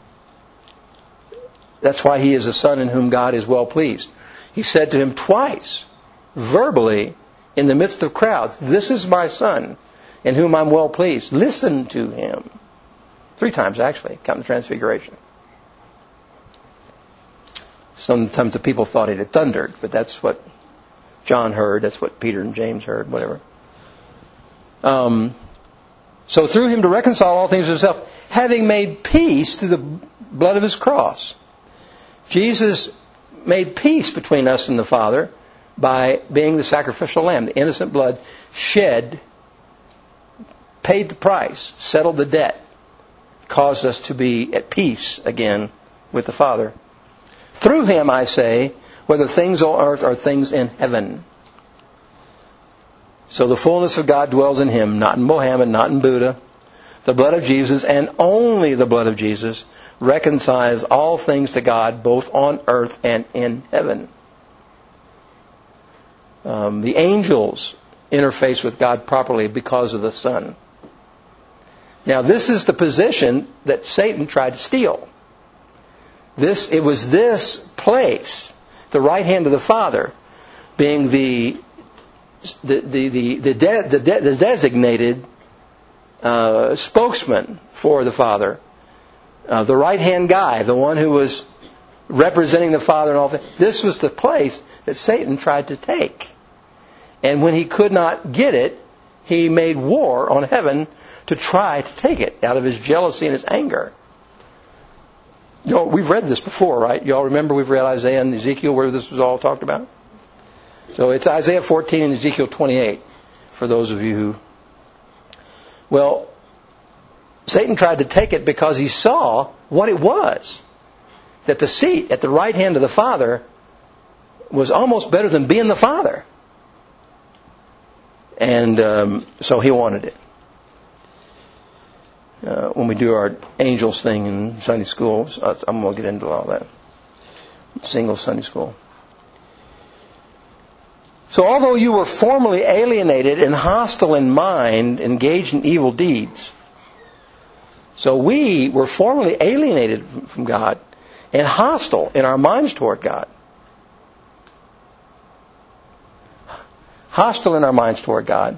That's why He is a Son in whom God is well pleased. He said to Him twice, verbally, in the midst of crowds, this is my Son in whom I'm well pleased. Listen to Him. Three times, actually, counting the Transfiguration. Sometimes the people thought it had thundered, but that's what John heard. That's what Peter and James heard, whatever. Um, so through Him to reconcile all things to Himself, having made peace through the blood of His cross. Jesus made peace between us and the Father by being the sacrificial lamb. The innocent blood shed, paid the price, settled the debt, caused us to be at peace again with the Father. Through Him, I say, whether things on earth or things in heaven. So the fullness of God dwells in Him, not in Mohammed, not in Buddha. The blood of Jesus, and only the blood of Jesus, reconciles all things to God, both on earth and in heaven. Um, the angels interface with God properly because of the Son. Now, this is the position that Satan tried to steal. This, it was this place, the right hand of the Father, being the the the the the, de, the, de, the designated uh, spokesman for the Father. Uh, the right-hand guy, the one who was representing the Father and all that. This was the place that Satan tried to take. And when he could not get it, he made war on heaven to try to take it out of his jealousy and his anger. You know, we've read this before, right? You all remember we've read Isaiah and Ezekiel where this was all talked about? So it's Isaiah fourteen and Ezekiel twenty-eight for those of you who... Well, Satan tried to take it because he saw what it was. That the seat at the right hand of the Father was almost better than being the Father. And um, so he wanted it. Uh, when we do our angels thing in Sunday school, I'm going to get into all that. Single Sunday school. So although you were formerly alienated and hostile in mind, engaged in evil deeds. So we were formerly alienated from God and hostile in our minds toward God. Hostile in our minds toward God.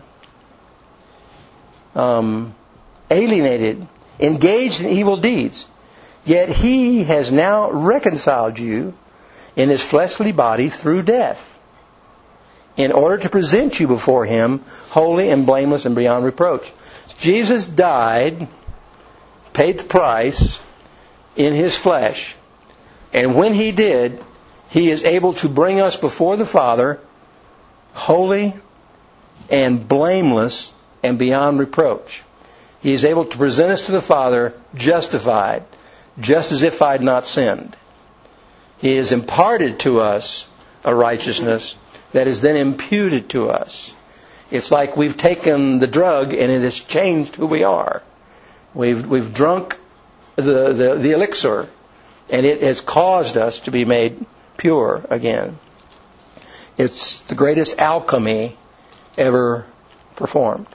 Um, alienated, engaged in evil deeds. Yet He has now reconciled you in His fleshly body through death, in order to present you before Him holy and blameless and beyond reproach. Jesus died, paid the price in His flesh. And when He did, He is able to bring us before the Father holy and blameless and beyond reproach. He is able to present us to the Father justified, just as if I had not sinned. He has imparted to us a righteousness that is then imputed to us. It's like we've taken the drug and it has changed who we are. We've we've drunk the, the, the elixir and it has caused us to be made pure again. It's the greatest alchemy ever performed.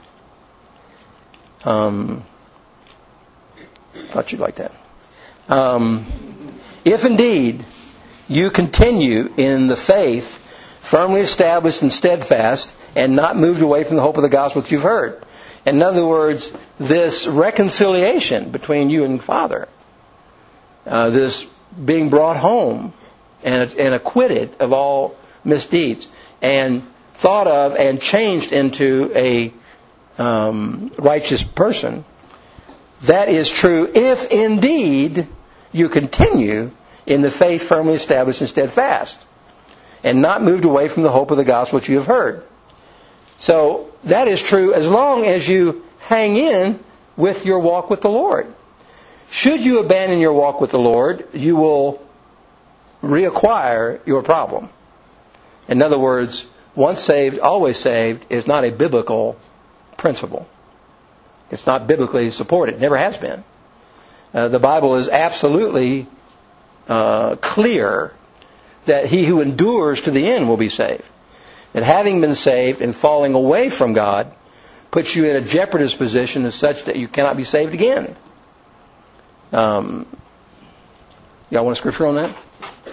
Um, thought you'd like that. Um, if indeed you continue in the faith, firmly established and steadfast, and not moved away from the hope of the gospel that you've heard. In other words, this reconciliation between you and the Father, uh, this being brought home and, and acquitted of all misdeeds, and thought of and changed into a um, righteous person, that is true if indeed you continue in the faith firmly established and steadfast, and not moved away from the hope of the gospel that you have heard. So that is true as long as you hang in with your walk with the Lord. Should you abandon your walk with the Lord, you will reacquire your problem. In other words, once saved, always saved is not a biblical principle. It's not biblically supported. It never has been. Uh, the Bible is absolutely uh, clear that he who endures to the end will be saved. That having been saved and falling away from God puts you in a jeopardous position as such that you cannot be saved again. Um, y'all want a scripture on that?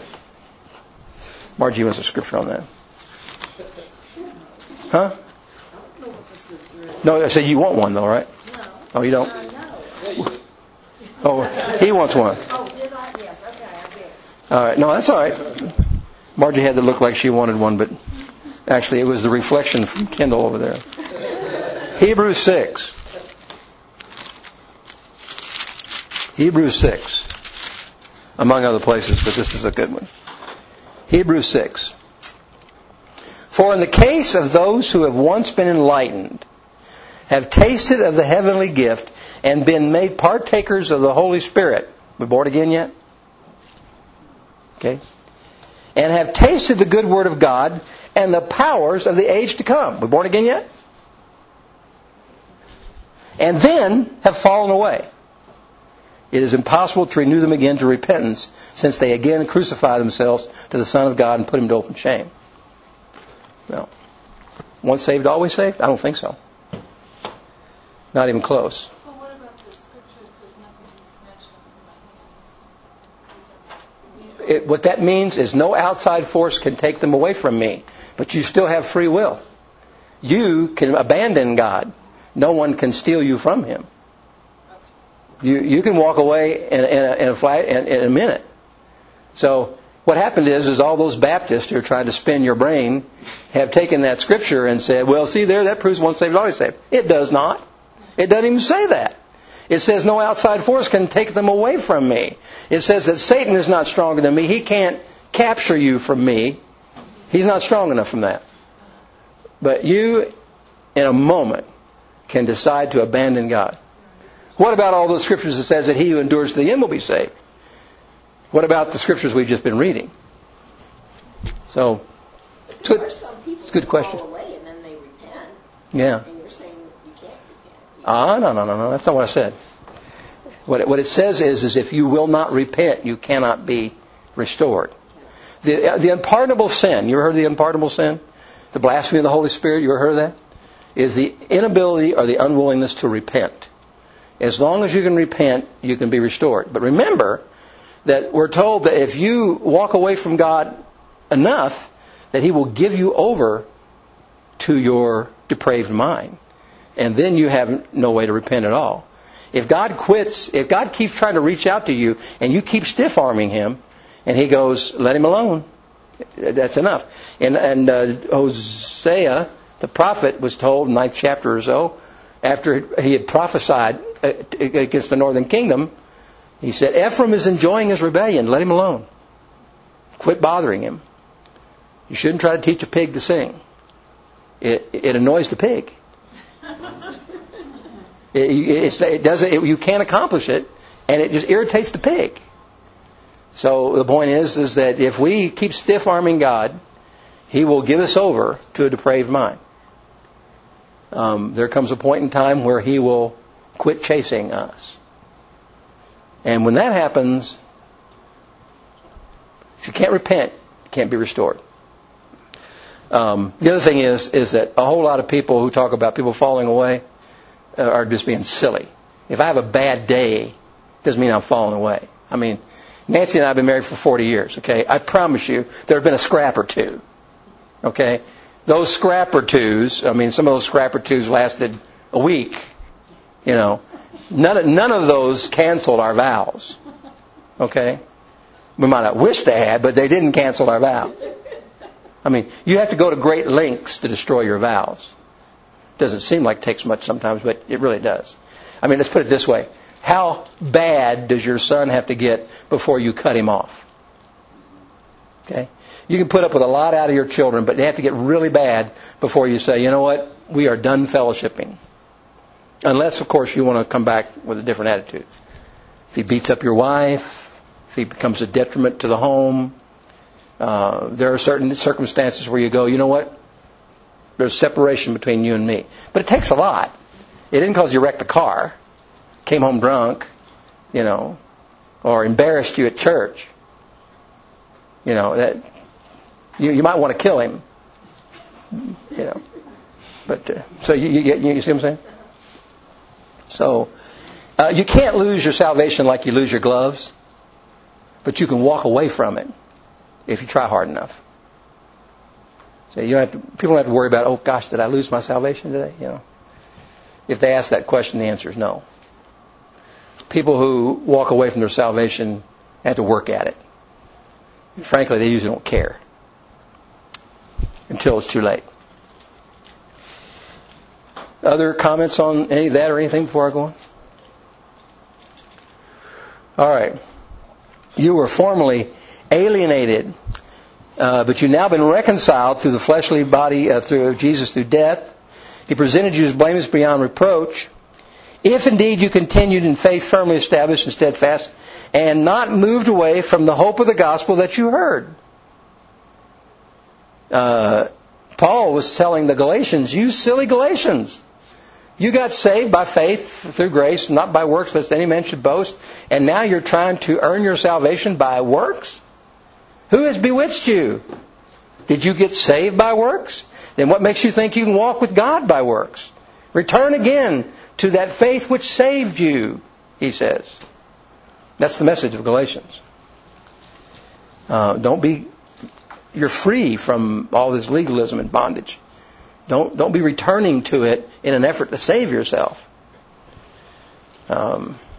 Margie wants a scripture on that. Huh? No, I said you want one though, right? No. Oh, you don't? Uh, no. Oh, he wants one. Oh, did I? Yes. Okay, I did. All right. No, that's all right. Margie had to look like she wanted one, but actually it was the reflection from Kendall over there. Hebrews six. Hebrews six. Among other places, but this is a good one. Hebrews six. For in the case of those who have once been enlightened, have tasted of the heavenly gift, and been made partakers of the Holy Spirit. We born again yet? Okay. And have tasted the good word of God and the powers of the age to come. We born again yet? And then have fallen away. It is impossible to renew them again to repentance, since they again crucify themselves to the Son of God and put Him to open shame. No. Once saved, always saved? I don't think so. Not even close. Well, what about the scripture that says nothing can snatch them from my hands? It, what that means is no outside force can take them away from me. But you still have free will. You can abandon God. No one can steal you from Him. You you can walk away in, in, a, in, a, flight, in, in a minute. So what happened is, is all those Baptists who are trying to spin your brain have taken that scripture and said, well, see there, that proves once saved, always saved. It does not. It doesn't even say that. It says no outside force can take them away from me. It says that Satan is not stronger than me. He can't capture you from me. He's not strong enough from that. But you, in a moment, can decide to abandon God. What about all those scriptures that says that he who endures to the end will be saved? What about the scriptures we've just been reading? So, it's good, it's a good question. Fall away and then they repent. Yeah. And you're saying you can't repent. Ah, no, no, no, no. That's not what I said. What it, what it says is, is if you will not repent, you cannot be restored. The the unpardonable sin. You ever heard of the unpardonable sin? The blasphemy of the Holy Spirit, you ever heard of that? Is the inability or the unwillingness to repent. As long as you can repent, you can be restored. But remember that we're told that if you walk away from God enough, that He will give you over to your depraved mind. And then you have no way to repent at all. If God quits, if God keeps trying to reach out to you and you keep stiff-arming Him, and He goes, let Him alone, that's enough. And, and uh, Hosea, the prophet, was told in ninth chapter or so, after he had prophesied against the northern kingdom, he said, Ephraim is enjoying his rebellion. Let him alone. Quit bothering him. You shouldn't try to teach a pig to sing. It, it annoys the pig. It, it's, it doesn't. It, you can't accomplish it, and it just irritates the pig. So the point is, is that if we keep stiff-arming God, He will give us over to a depraved mind. Um, there comes a point in time where He will quit chasing us. And when that happens, if you can't repent, you can't be restored. Um, the other thing is, is that a whole lot of people who talk about people falling away uh, are just being silly. If I have a bad day, it doesn't mean I'm falling away. I mean, Nancy and I have been married for forty years, okay? I promise you, there have been a scrap or two, okay? Those scrap or twos, I mean, some of those scrap or twos lasted a week, you know. None of, none of those canceled our vows, okay? We might not wish they had, but they didn't cancel our vow. I mean, you have to go to great lengths to destroy your vows. Doesn't seem like it takes much sometimes, but it really does. I mean, let's put it this way. How bad does your son have to get before you cut him off? Okay? You can put up with a lot out of your children, but they have to get really bad before you say, you know what, we are done fellowshipping. Unless, of course, you want to come back with a different attitude. If he beats up your wife, if he becomes a detriment to the home, uh, there are certain circumstances where you go, you know what, there's separation between you and me. But it takes a lot. It didn't cause you wreck the car, came home drunk, you know, or embarrassed you at church. You know, that you, you might want to kill him. You know. But, uh, so you, you, get, you see what I'm saying? So, uh, you can't lose your salvation like you lose your gloves, but you can walk away from it if you try hard enough. So you don't have to, people don't have to worry about, oh gosh, did I lose my salvation today? You know, if they ask that question, the answer is no. People who walk away from their salvation have to work at it. Frankly, they usually don't care until it's too late. Other comments on any of that or anything before I go on? All right. You were formerly alienated, uh, but you've now been reconciled through the fleshly body, uh, through Jesus through death. He presented you as blameless beyond reproach. If indeed you continued in faith firmly established and steadfast, and not moved away from the hope of the gospel that you heard. Uh, Paul was telling the Galatians, you silly Galatians, you got saved by faith through grace, not by works, lest any man should boast, and now you're trying to earn your salvation by works? Who has bewitched you? Did you get saved by works? Then what makes you think you can walk with God by works? Return again to that faith which saved you, he says. That's the message of Galatians. Uh, don't be, you're free from all this legalism and bondage. Don't don't be returning to it in an effort to save yourself. Um,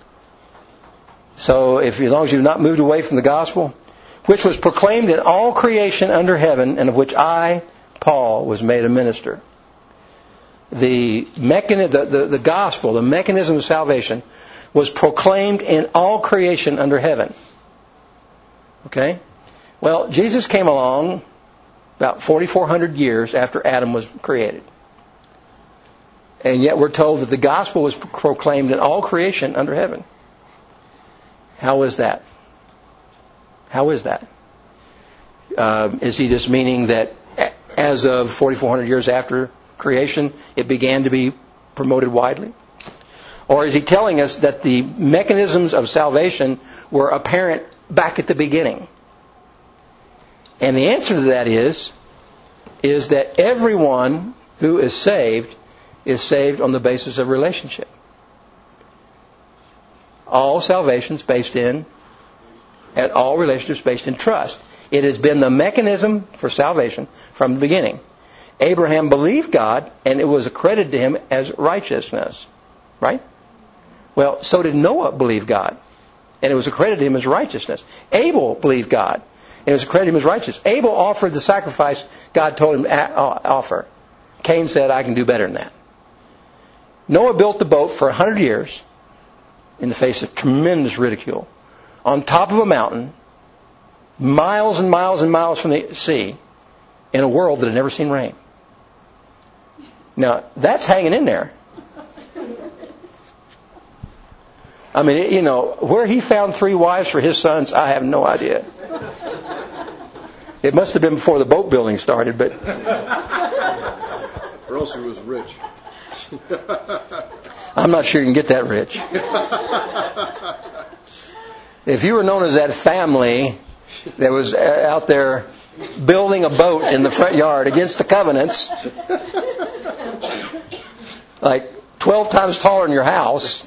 so, if as long as you've not moved away from the gospel, which was proclaimed in all creation under heaven, and of which I, Paul, was made a minister. The mechani- the, the, the gospel, the mechanism of salvation, was proclaimed in all creation under heaven. Okay? Well, Jesus came along about forty-four hundred years after Adam was created. And yet we're told that the gospel was proclaimed in all creation under heaven. How is that? How is that? Uh, is he just meaning that as of forty-four hundred years after creation, it began to be promoted widely? Or is he telling us that the mechanisms of salvation were apparent back at the beginning? And the answer to that is is that everyone who is saved is saved on the basis of relationship. All salvation is based in, and all relationships based in trust. It has been the mechanism for salvation from the beginning. Abraham believed God, and it was accredited to him as righteousness. Right? Well, so did Noah believe God, and it was accredited to him as righteousness. Abel believed God, and it was accredited to him as righteous. Abel offered the sacrifice God told him to offer. Cain said, I can do better than that. Noah built the boat for a hundred years in the face of tremendous ridicule on top of a mountain, miles and miles and miles from the sea, in a world that had never seen rain. Now, that's hanging in there. I mean, you know, where he found three wives for his sons, I have no idea. It must have been before the boat building started, but... Or else he was rich. I'm not sure you can get that rich. If you were known as that family that was out there building a boat in the front yard against the covenants, like twelve times taller than your house...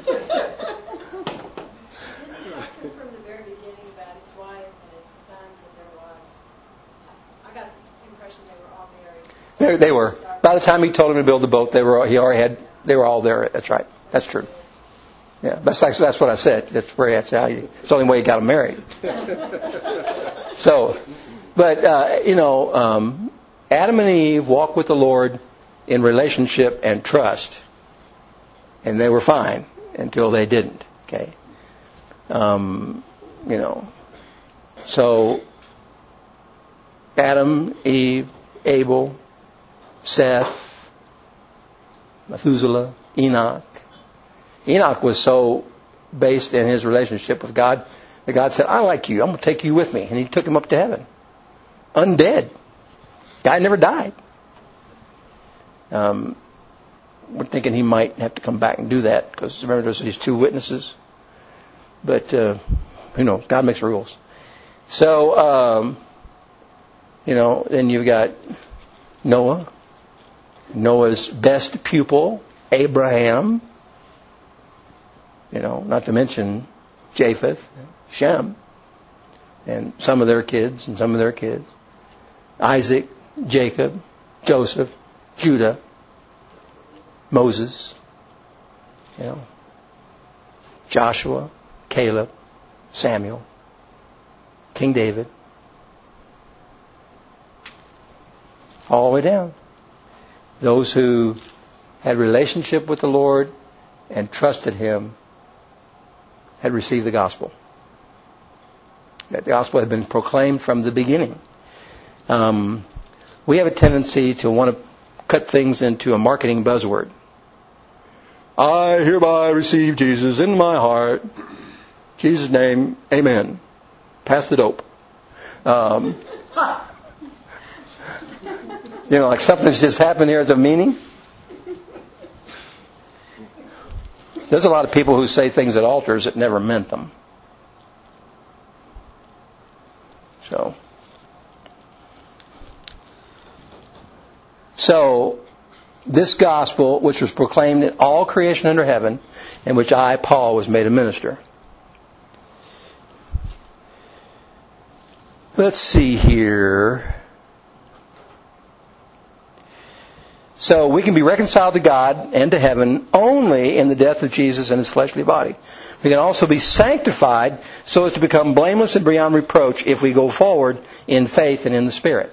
They, they were. By the time he told him to build the boat, they were. He already had. They were all there. That's right. That's true. Yeah, that's like, that's what I said. That's where that's how you. It's the only way he got them married. So, but uh, you know, um, Adam and Eve walked with the Lord in relationship and trust, and they were fine until they didn't. Okay. Um, you know. So, Adam, Eve, Abel, Seth, Methuselah, Enoch. Enoch was so based in his relationship with God that God said, I like you. I'm going to take you with me. And he took him up to heaven. Undead. Guy never died. Um, we're thinking he might have to come back and do that because remember there's these two witnesses. But, uh, who knows? God makes rules. So, um, you know, then you've got Noah. Noah's best pupil, Abraham. You know, not to mention Japheth, Shem, and some of their kids and some of their kids. Isaac, Jacob, Joseph, Judah, Moses, you know, Joshua, Caleb, Samuel, King David. All the way down. Those who had relationship with the Lord and trusted Him had received the gospel. That the gospel had been proclaimed from the beginning. Um, we have a tendency to want to cut things into a marketing buzzword. I hereby receive Jesus in my heart. Jesus' name, amen. Pass the dope. Um, you know, like something's just happened here as a meaning. There's a lot of people who say things at altars that never meant them. So, so this gospel, which was proclaimed in all creation under heaven, in which I, Paul, was made a minister. Let's see here. So we can be reconciled to God and to heaven only in the death of Jesus and His fleshly body. We can also be sanctified so as to become blameless and beyond reproach if we go forward in faith and in the Spirit.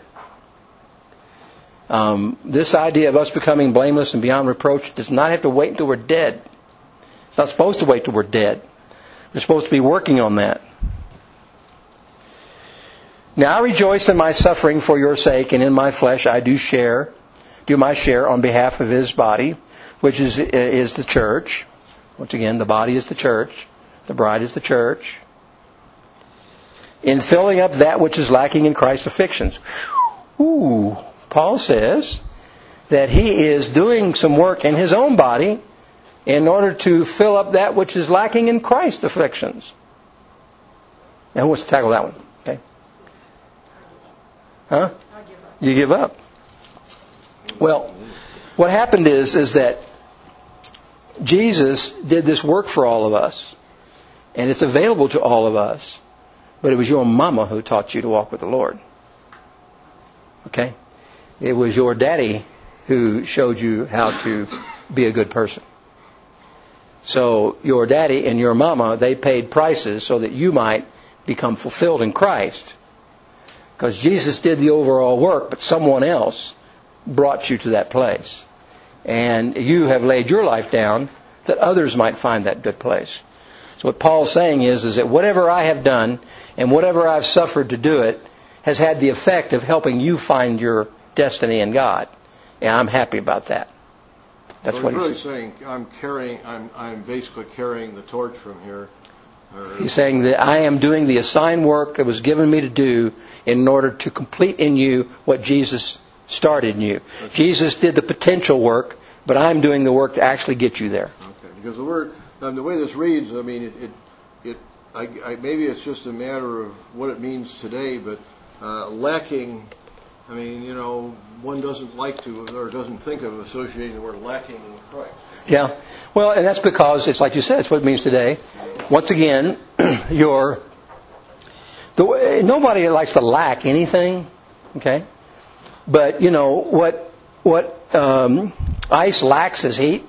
Um, this idea of us becoming blameless and beyond reproach does not have to wait until we're dead. It's not supposed to wait till we're dead. We're supposed to be working on that. Now I rejoice in my suffering for your sake, and in my flesh I do share, do my share on behalf of His body, which is is the church. Once again, the body is the church. The bride is the church. In filling up that which is lacking in Christ's afflictions. Ooh, Paul says that he is doing some work in his own body in order to fill up that which is lacking in Christ's afflictions. Now who wants to tackle that one? Okay. Huh? I'll give up. You give up. Well, what happened is, is that Jesus did this work for all of us. And it's available to all of us. But it was your mama who taught you to walk with the Lord. Okay? It was your daddy who showed you how to be a good person. So your daddy and your mama, they paid prices so that you might become fulfilled in Christ. Because Jesus did the overall work, but someone else brought you to that place. And you have laid your life down that others might find that good place. So what Paul's saying is, is that whatever I have done and whatever I've suffered to do it has had the effect of helping you find your destiny in God. And I'm happy about that. That's well, what he's he's really saying. I'm carrying. I'm. I'm basically carrying the torch from here. Or, He's saying that I am doing the assigned work that was given me to do in order to complete in you what Jesus started in you. Okay. Jesus did the potential work, but I'm doing the work to actually get you there. Okay. Because the word, um, the way this reads, I mean, it. it, it I, I, maybe it's just a matter of what it means today, but uh, lacking. I mean, you know, one doesn't like to or doesn't think of associating the word lacking with Christ. Yeah. Well, and that's because it's like you said, it's what it means today. Once again, you're, the way, nobody likes to lack anything, okay? But, you know, what what um, ice lacks is heat,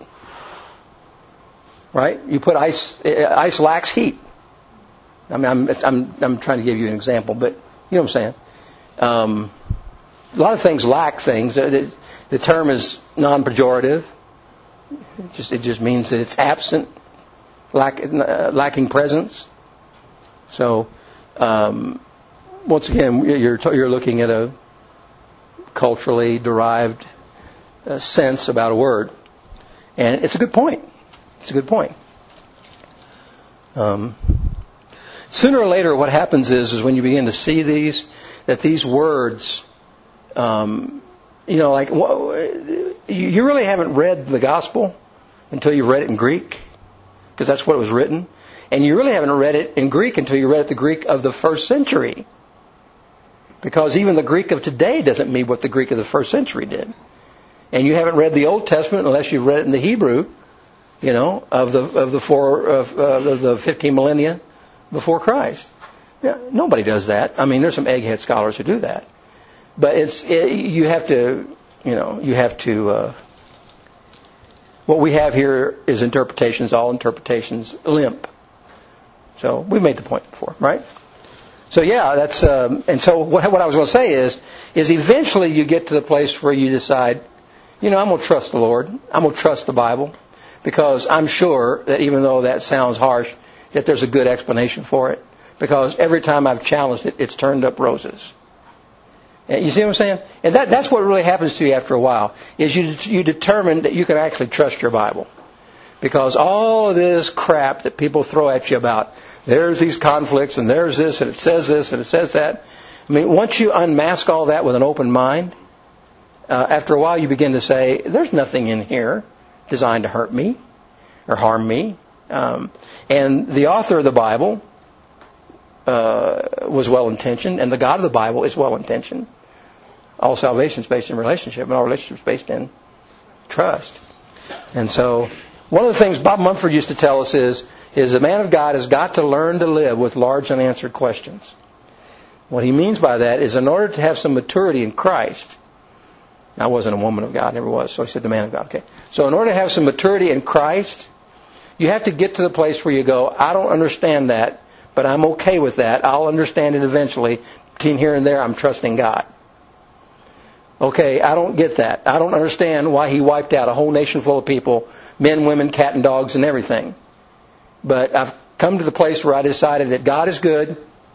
right? You put ice, ice lacks heat. I mean, I'm I'm I'm trying to give you an example, but you know what I'm saying. Um, a lot of things lack things. The, the term is non-pejorative. It just it just means that it's absent, lack, uh, lacking presence. So, um, once again, you're you're looking at a culturally derived uh, sense about a word, and it's a good point. It's a good point. Um, sooner or later, what happens is is when you begin to see these, that these words. Um, you know, like, you really haven't read the gospel until you've read it in Greek, because that's what it was written. And you really haven't read it in Greek until you read it the Greek of the first century. Because even the Greek of today doesn't mean what the Greek of the first century did. And you haven't read the Old Testament unless you've read it in the Hebrew, you know, of the of the four of, uh, of the fifteen millennia before Christ. Yeah, nobody does that. I mean, there's some egghead scholars who do that. But it's it, you have to, you know, you have to. Uh, what we have here is interpretations. All interpretations limp. So we made the point before, right? So yeah, that's. Um, and so what, what I was going to say is, is eventually you get to the place where you decide, you know, I'm going to trust the Lord. I'm going to trust the Bible, because I'm sure that even though that sounds harsh, that there's a good explanation for it. Because every time I've challenged it, it's turned up roses. You see what I'm saying? And that, that's what really happens to you after a while, is you you determine that you can actually trust your Bible. Because all of this crap that people throw at you about, there's these conflicts and there's this and it says this and it says that. I mean, once you unmask all that with an open mind, uh, after a while you begin to say, there's nothing in here designed to hurt me or harm me. Um, and the author of the Bible uh, was well-intentioned, and the God of the Bible is well-intentioned. All salvation is based in relationship, and all relationship is based in trust. And so, one of the things Bob Mumford used to tell us is, is a man of God has got to learn to live with large unanswered questions. What he means by that is, in order to have some maturity in Christ, I wasn't a woman of God, never was, so he said the man of God. Okay. So in order to have some maturity in Christ, you have to get to the place where you go, I don't understand that, but I'm okay with that. I'll understand it eventually. Between here and there, I'm trusting God. Okay, I don't get that. I don't understand why He wiped out a whole nation full of people, men, women, cat and dogs and everything. But I've come to the place where I decided that God is good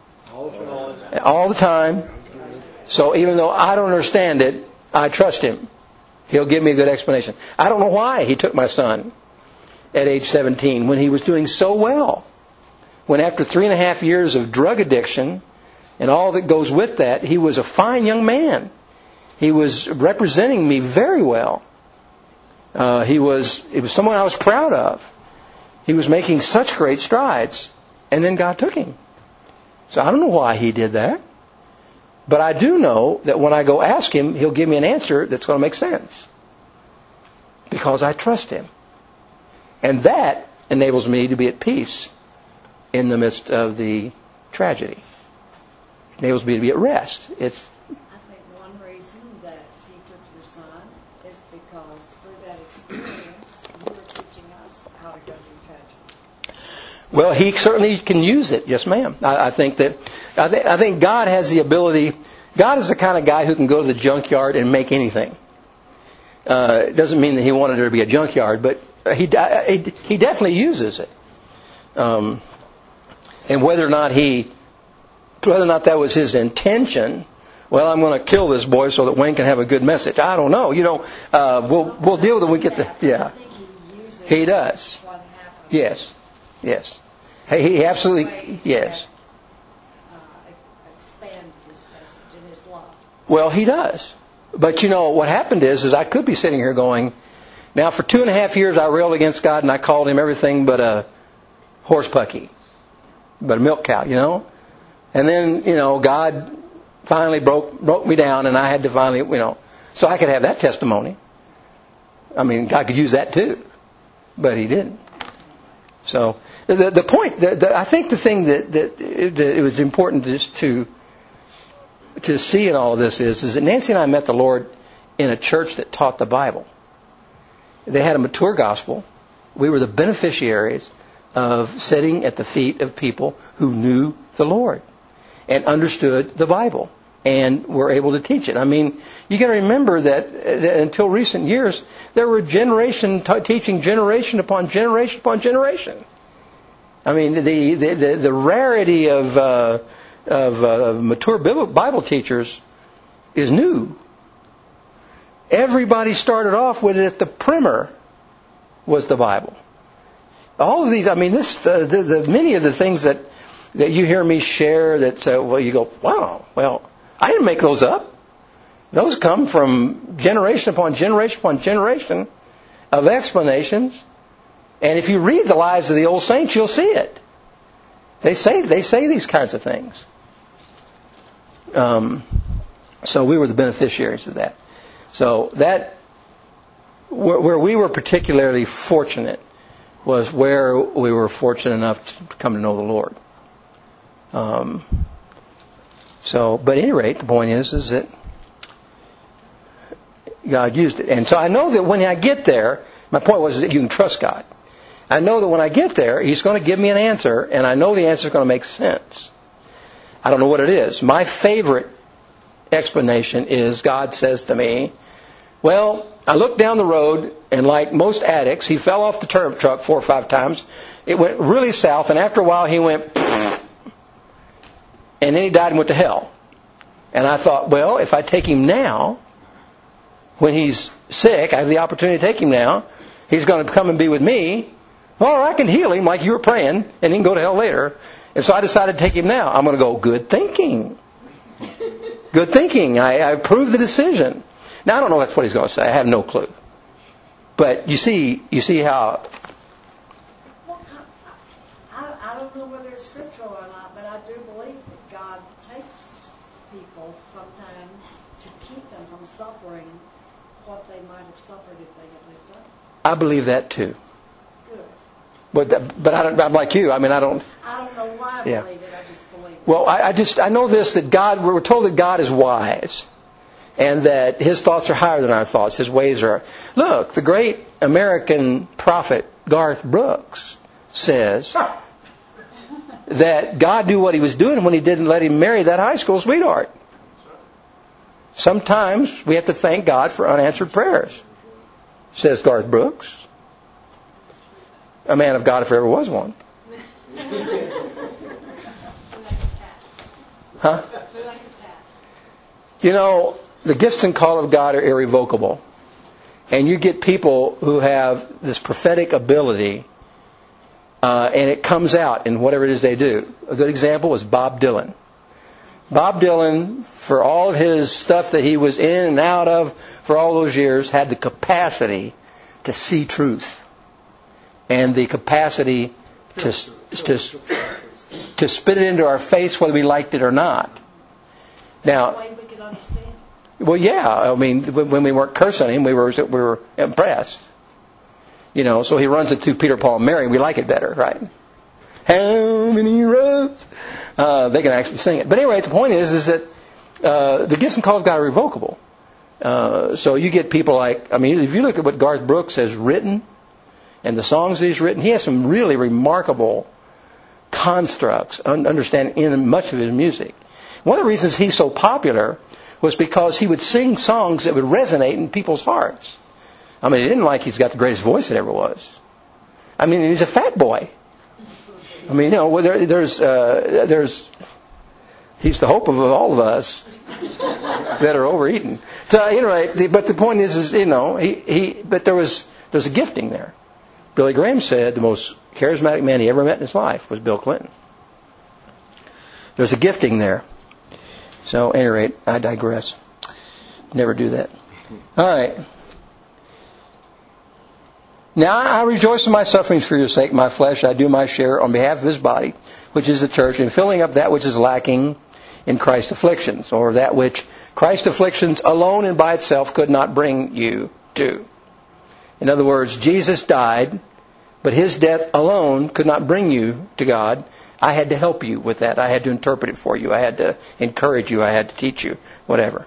all the time. So even though I don't understand it, I trust Him. He'll give me a good explanation. I don't know why He took my son at age seventeen when he was doing so well. When after three and a half years of drug addiction and all that goes with that, he was a fine young man. He was representing me very well. Uh, he was it was someone I was proud of. He was making such great strides. And then God took him. So I don't know why He did that. But I do know that when I go ask Him, He'll give me an answer that's going to make sense. Because I trust Him. And that enables me to be at peace in the midst of the tragedy. It enables me to be at rest. It's I think one reason that He took your son is because through that experience, you were teaching us how to go through tragedy. Well, He certainly can use it. Yes, ma'am. I, I think that I, th- I think God has the ability. God is the kind of guy who can go to the junkyard and make anything. Uh, it doesn't mean that He wanted there to be a junkyard, but He he, he definitely uses it. Um, and whether or not he, whether or not that was His intention, well, I'm going to kill this boy so that Wayne can have a good message. I don't know. You know, uh, we'll we'll deal with it when we get there. Yeah, I think He uses He does. what happened. Yes, yes. He, he absolutely Ways yes. that, uh, expand His message and His love. Well, He does. But you know, what happened is, is I could be sitting here going, now for two and a half years I railed against God and I called Him everything but a horse pucky, but a milk cow, you know? And then, you know, God finally broke broke me down and I had to finally, you know, so I could have that testimony. I mean, God could use that too, but He didn't. So the the point, the, the, I think the thing that, that, it, that it was important just to to see in all of this is, is that Nancy and I met the Lord in a church that taught the Bible. They had a mature gospel. We were the beneficiaries of sitting at the feet of people who knew the Lord and understood the Bible and were able to teach it. I mean, you got to remember that, that until recent years, there were generation t- teaching generation upon generation upon generation. I mean, the the the, the rarity of uh, of uh, mature Bible teachers is new. Everybody started off with it at the primer was the Bible. All of these, I mean, this uh, the, the many of the things that that you hear me share that uh, well, you go, wow, well, I didn't make those up. Those come from generation upon generation upon generation of explanations. And if you read the lives of the old saints, you'll see it. They say they say these kinds of things. Um, so we were the beneficiaries of that. So that, where, where we were particularly fortunate was where we were fortunate enough to come to know the Lord. Um, so, but at any rate, the point is, is that God used it. And so I know that when I get there, my point was that you can trust God. I know that when I get there, He's going to give me an answer, and I know the answer is going to make sense. I don't know what it is. My favorite explanation is God says to me, well, I looked down the road, and like most addicts, he fell off the turnip truck four or five times. It went really south, and after a while he went, and then he died and went to hell. And I thought, well, if I take him now, when he's sick, I have the opportunity to take him now, he's going to come and be with me. Well, I can heal him like you were praying, and he can go to hell later. And so I decided to take him now. I'm going to go, good thinking. Good thinking. I, I approved the decision. Now, I don't know if that's what he's going to say. I have no clue. But you see, you see how... Well, I, I, I don't know whether it's scriptural or not, but I do believe that God takes people sometime to keep them from suffering what they might have suffered if they had lived up. I believe that too. Good. But but I don't, I'm like you. I mean, I don't... I don't know why I Yeah. believe it. I just believe it. Well, I, I just I know this, that God, we're told that God is wise. And that His thoughts are higher than our thoughts. His ways are... Look, the great American prophet Garth Brooks says that God knew what He was doing when He didn't let him marry that high school sweetheart. Sometimes we have to thank God for unanswered prayers, says Garth Brooks. A man of God if there ever was one. Huh? You know, the gifts and call of God are irrevocable. And you get people who have this prophetic ability, uh, and it comes out in whatever it is they do. A good example is Bob Dylan. Bob Dylan, for all of his stuff that he was in and out of for all those years, had the capacity to see truth. And the capacity to, to, to spit it into our face whether we liked it or not. Now, That way we could understand. well, yeah. I mean, when when we weren't cursing him, we were we were impressed. You know, so he runs it to Peter, Paul, and Mary. We like it better, right? How many roads? Uh, they can actually sing it. But anyway, the point is, is that uh, the gifts and calls of God are revocable. Uh, so you get people like, I mean, if you look at what Garth Brooks has written and the songs that he's written, he has some really remarkable constructs, understand in much of his music. One of the reasons he's so popular was because he would sing songs that would resonate in people's hearts. I mean, it isn't like he's got the greatest voice that ever was. I mean, he's a fat boy. I mean, you know, well, there, there's, uh, there's, he's the hope of all of us that are overeaten. So, anyway, the, but the point is, is, you know, he, he, but there was, there's a gifting there. Billy Graham said the most charismatic man he ever met in his life was Bill Clinton. There's a gifting there. So, at any rate, I digress. Never do that. All right. Now I rejoice in my sufferings for your sake, my flesh. I do my share on behalf of his body, which is the church, in filling up that which is lacking in Christ's afflictions, or that which Christ's afflictions alone and by itself could not bring you to. In other words, Jesus died, but his death alone could not bring you to God. I had to help you with that. I had to interpret it for you. I had to encourage you. I had to teach you, whatever.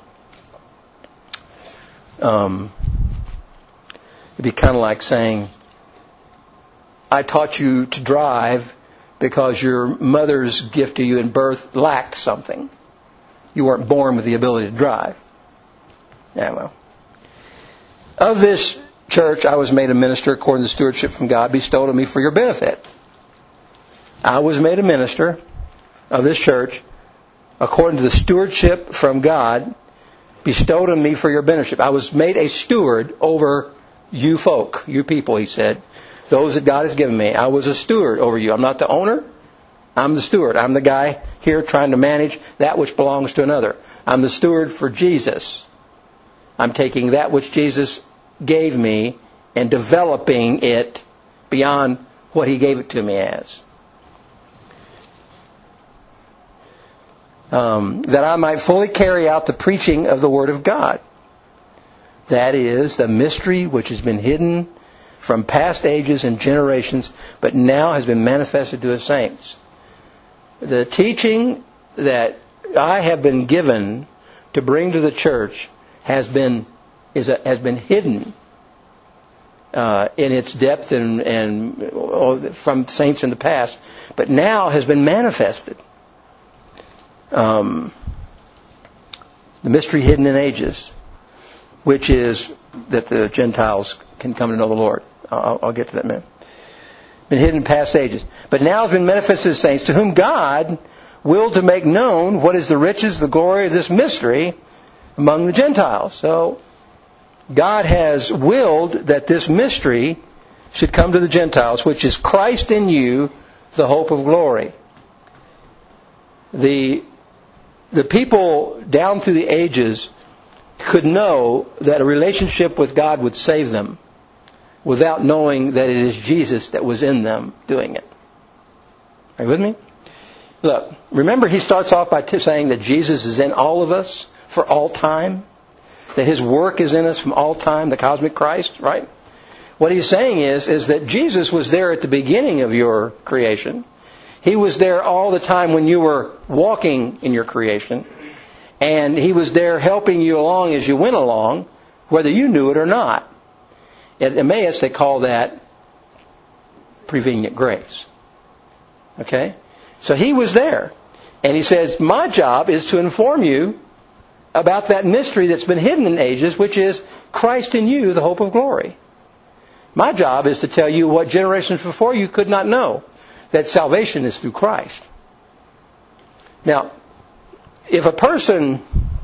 Um... It'd be kind of like saying, I taught you to drive because your mother's gift to you in birth lacked something. You weren't born with the ability to drive. Yeah, well. Of this church, I was made a minister according to the stewardship from God bestowed on me for your benefit. I was made a minister of this church according to the stewardship from God bestowed on me for your benefit. I was made a steward over you folk, you people, he said, those that God has given me. I was a steward over you. I'm not the owner. I'm the steward. I'm the guy here trying to manage that which belongs to another. I'm the steward for Jesus. I'm taking that which Jesus gave me and developing it beyond what he gave it to me as. Um, that I might fully carry out the preaching of the Word of God. That is the mystery which has been hidden from past ages and generations, but now has been manifested to his saints. The teaching that I have been given to bring to the church has been is a, has been hidden uh, in its depth and, and oh, from saints in the past, but now has been manifested. Um, the mystery hidden in ages, which is that the Gentiles can come to know the Lord. I'll, I'll get to that in a minute. Been hidden in past ages. But now has been manifested to the saints, to whom God willed to make known what is the riches, the glory of this mystery among the Gentiles. So, God has willed that this mystery should come to the Gentiles, which is Christ in you, the hope of glory. The, the people down through the ages could know that a relationship with God would save them without knowing that it is Jesus that was in them doing it. Are you with me? Look, remember he starts off by t- saying that Jesus is in all of us for all time, that his work is in us from all time, the cosmic Christ, right? What he's saying is, is that Jesus was there at the beginning of your creation. He was there all the time when you were walking in your creation. And he was there helping you along as you went along, whether you knew it or not. At Emmaus, they call that prevenient grace. Okay? So he was there. And he says, my job is to inform you about that mystery that's been hidden in ages, which is Christ in you, the hope of glory. My job is to tell you what generations before you could not know, that salvation is through Christ. Now, if a person,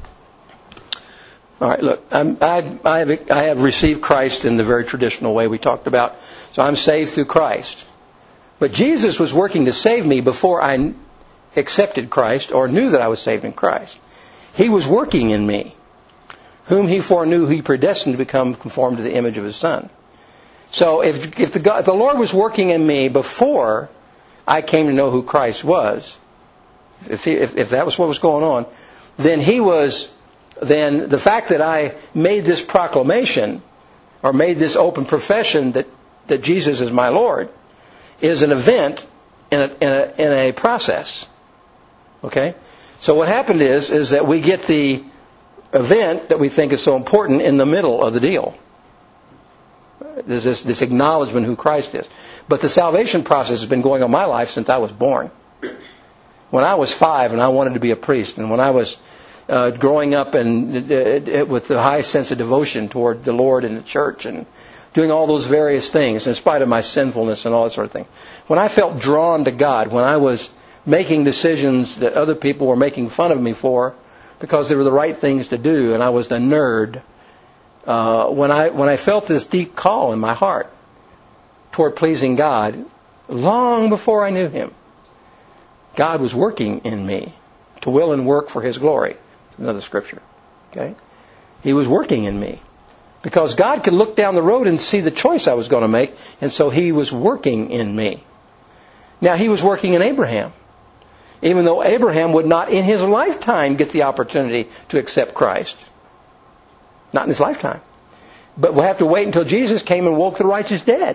all right, look, I'm, I, I, have, I have received Christ in the very traditional way we talked about, so I'm saved through Christ. But Jesus was working to save me before I accepted Christ or knew that I was saved in Christ. He was working in me, whom he foreknew, he predestined to become conformed to the image of his Son. So if, if, the, God, if the Lord was working in me before I came to know who Christ was, If, he, if if that was what was going on, then he was, then the fact that I made this proclamation or made this open profession that, that Jesus is my Lord is an event in a, in a, in a process. Okay? So what happened is, is that we get the event that we think is so important in the middle of the deal. There's this, this acknowledgement who Christ is. But the salvation process has been going on in my life since I was born. When I was five and I wanted to be a priest, and when I was uh, growing up and uh, with the high sense of devotion toward the Lord and the church and doing all those various things in spite of my sinfulness and all that sort of thing. When I felt drawn to God, when I was making decisions that other people were making fun of me for because they were the right things to do and I was a nerd, uh, when I when I felt this deep call in my heart toward pleasing God, long before I knew Him, God was working in me to will and work for His glory. Another scripture. Okay? He was working in me. Because God could look down the road and see the choice I was going to make, and so He was working in me. Now, He was working in Abraham. Even though Abraham would not in his lifetime get the opportunity to accept Christ. Not in his lifetime. But we'll have to wait until Jesus came and woke the righteous dead.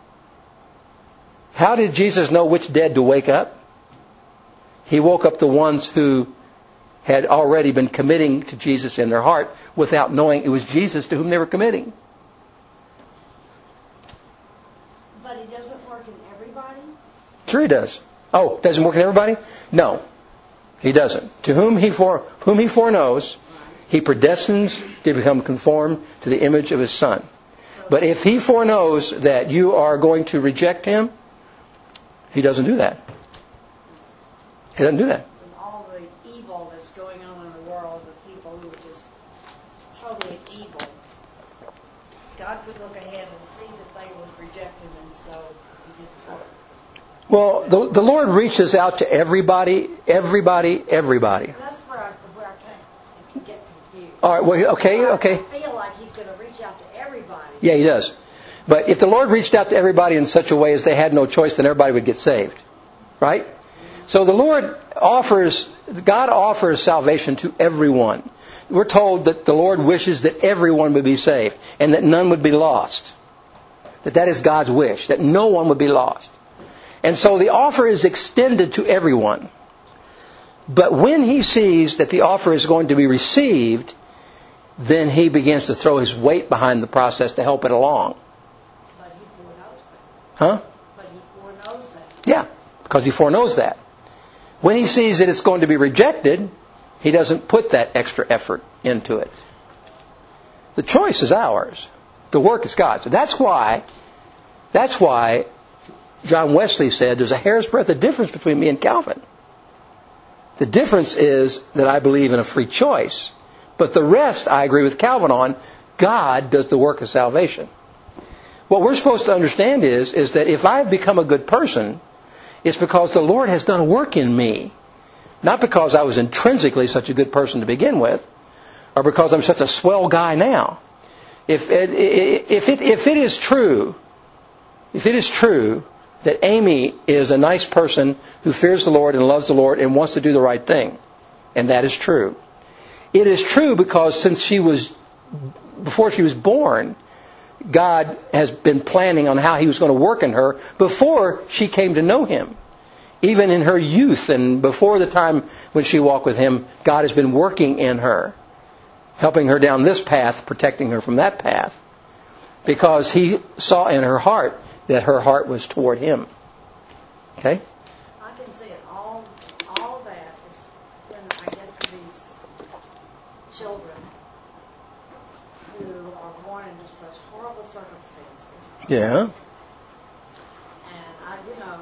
How did Jesus know which dead to wake up? He woke up the ones who had already been committing to Jesus in their heart without knowing it was Jesus to whom they were committing. But He doesn't work in everybody? Sure He does. Oh, doesn't work in everybody? No, He doesn't. To whom He fore, whom He foreknows, He predestines to become conformed to the image of His Son. But if He foreknows that you are going to reject Him, He doesn't do that. He doesn't do that. With all the evil that's going on in the world with people who are just totally evil, God could look ahead and see that they would reject Him, and so He didn't work. Well, the, the Lord reaches out to everybody, everybody, everybody. That's where I, where I can, can get confused. All right, well, okay, okay. I feel like He's going to reach out to everybody. Yeah, He does. But if the Lord reached out to everybody in such a way as they had no choice, then everybody would get saved. Right? So the Lord offers, God offers salvation to everyone. We're told that the Lord wishes that everyone would be saved and that none would be lost. That that is God's wish, that no one would be lost. And so the offer is extended to everyone. But when He sees that the offer is going to be received, then He begins to throw His weight behind the process to help it along. But He foreknows that. Huh? But He foreknows that. Yeah, because He foreknows that. When He sees that it's going to be rejected, He doesn't put that extra effort into it. The choice is ours. The work is God's. So that's why, that's why John Wesley said there's a hair's breadth of difference between me and Calvin. The difference is that I believe in a free choice. But the rest I agree with Calvin on. God does the work of salvation. What we're supposed to understand is, is that if I've become a good person, it's because the Lord has done a work in me. Not because I was intrinsically such a good person to begin with, or because I'm such a swell guy now. If it, if it, if it is true, if it is true that Amy is a nice person who fears the Lord and loves the Lord and wants to do the right thing, and that is true. It is true because since she was, before she was born, God has been planning on how He was going to work in her before she came to know Him. Even in her youth and before the time when she walked with Him, God has been working in her, helping her down this path, protecting her from that path, because He saw in her heart that her heart was toward Him. Okay? I can see it. All, all of that is when I get to these children who are born into such horrible circumstances. Yeah. And I, you know,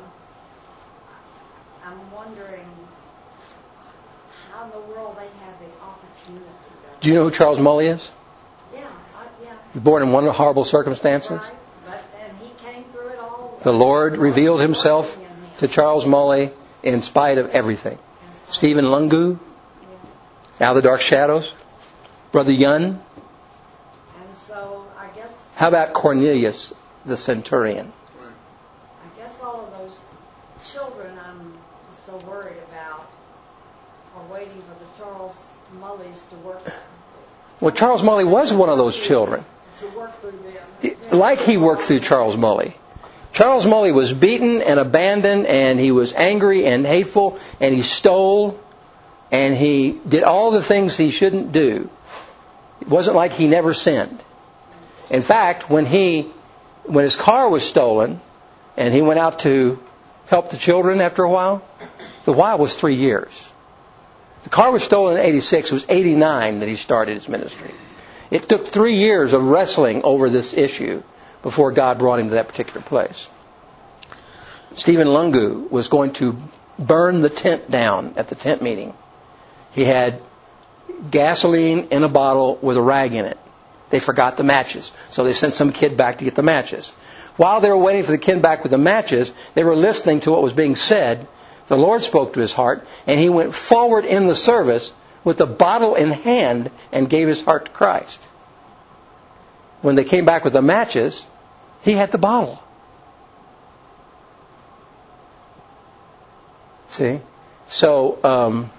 I'm wondering how in the world they have the opportunity. Do you know who Charles Mully is? Yeah, I, yeah. Born in one of horrible circumstances. Right, but and he came through it all. The Lord revealed Himself to Charles Mully in spite of everything. Stephen Lungu, Out of the Dark Shadows, Brother Yun. And so I guess How about Cornelius the centurion? I guess all of those children I'm so worried about are waiting for the Charles Mulleys to work Well, Charles Mully was one of those children. to work through them. Like he worked through Charles Mully. Charles Mully was beaten and abandoned, and he was angry and hateful, and he stole, and he did all the things he shouldn't do. It wasn't like he never sinned. In fact, when he, when his car was stolen, and he went out to help the children after a while, the while was three years. The car was stolen in eighty-six. It was eighty-nine that he started his ministry. It took three years of wrestling over this issue before God brought him to that particular place. Stephen Lungu was going to burn the tent down at the tent meeting. He had gasoline in a bottle with a rag in it. They forgot the matches, so they sent some kid back to get the matches. While they were waiting for the kid back with the matches, they were listening to what was being said. The Lord spoke to his heart, and he went forward in the service with the bottle in hand and gave his heart to Christ. When they came back with the matches, he had the bottle. See? So, um,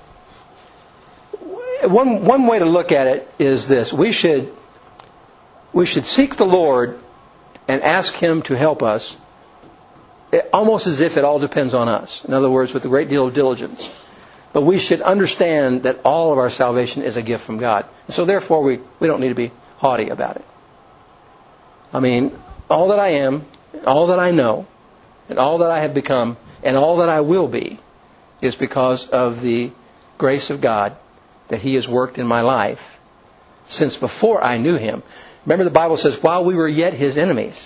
one one way to look at it is this. We should we should seek the Lord and ask Him to help us, almost as if it all depends on us. In other words, with a great deal of diligence. But we should understand that all of our salvation is a gift from God. So therefore, we, we don't need to be haughty about it. I mean, all that I am, all that I know, and all that I have become, and all that I will be, is because of the grace of God that He has worked in my life since before I knew Him. Remember, the Bible says, while we were yet His enemies,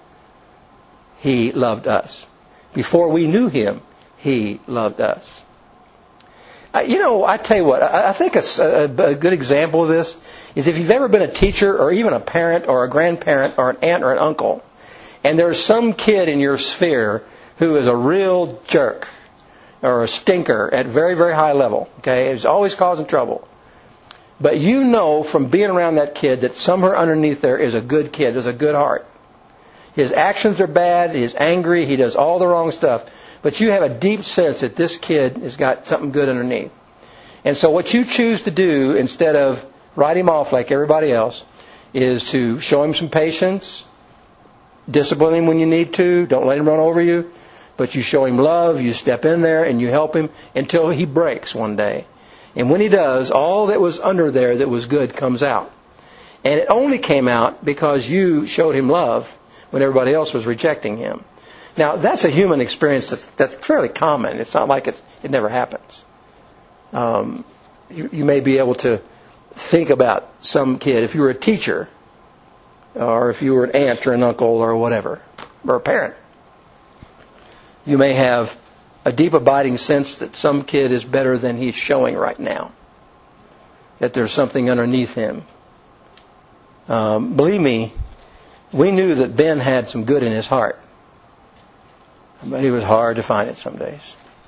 He loved us. Before we knew Him, He loved us. Uh, you know, I tell you what, I, I think a, a, a good example of this is if you've ever been a teacher or even a parent or a grandparent or an aunt or an uncle, and there's some kid in your sphere who is a real jerk or a stinker at very, very high level, okay, is always causing trouble. But you know from being around that kid that somewhere underneath there is a good kid, there's a good heart. His actions are bad, he's angry, he does all the wrong stuff. But you have a deep sense that this kid has got something good underneath. And so what you choose to do instead of write him off like everybody else is to show him some patience, discipline him when you need to, don't let him run over you, but you show him love, you step in there and you help him until he breaks one day. And when he does, all that was under there that was good comes out. And it only came out because you showed him love when everybody else was rejecting him. Now, that's a human experience that's, that's fairly common. It's not like it, it never happens. Um, you, you may be able to think about some kid, if you were a teacher, or if you were an aunt or an uncle or whatever, or a parent. You may have a deep abiding sense that some kid is better than he's showing right now. That there's something underneath him. Um, believe me, we knew that Ben had some good in his heart. But it was hard to find it some days.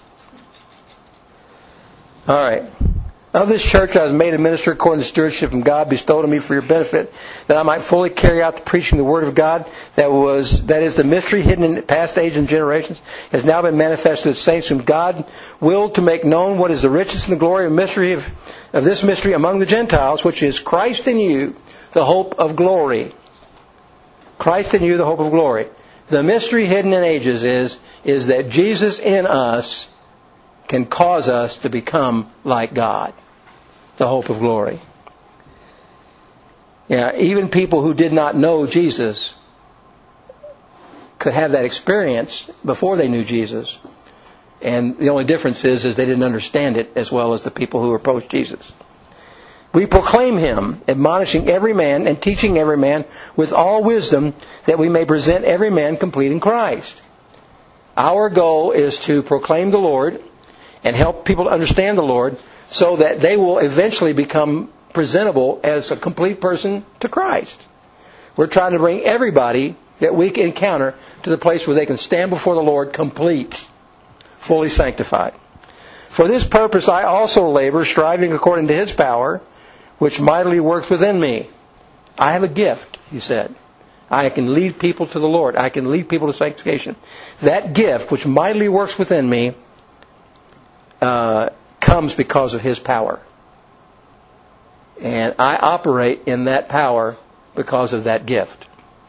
All right. Of this church I was made a minister according to the stewardship from God bestowed on me for your benefit, that I might fully carry out the preaching of the Word of God, that was that is the mystery hidden in past ages and generations, has now been manifested to the saints whom God willed to make known what is the richest and the glory of mystery of, of this mystery among the Gentiles, which is Christ in you, the hope of glory. Christ in you, the hope of glory. The mystery hidden in ages is, is that Jesus in us can cause us to become like God. The hope of glory. Yeah, even people who did not know Jesus could have that experience before they knew Jesus. And the only difference is, is they didn't understand it as well as the people who approached Jesus. We proclaim Him, admonishing every man and teaching every man with all wisdom, that we may present every man complete in Christ. Our goal is to proclaim the Lord and help people to understand the Lord so that they will eventually become presentable as a complete person to Christ. We're trying to bring everybody that we encounter to the place where they can stand before the Lord complete, fully sanctified. For this purpose I also labor, striving according to His power, which mightily works within me. I have a gift, He said. I can lead people to the Lord. I can lead people to sanctification. That gift, which mightily works within me, uh, comes because of His power. And I operate in that power because of that gift.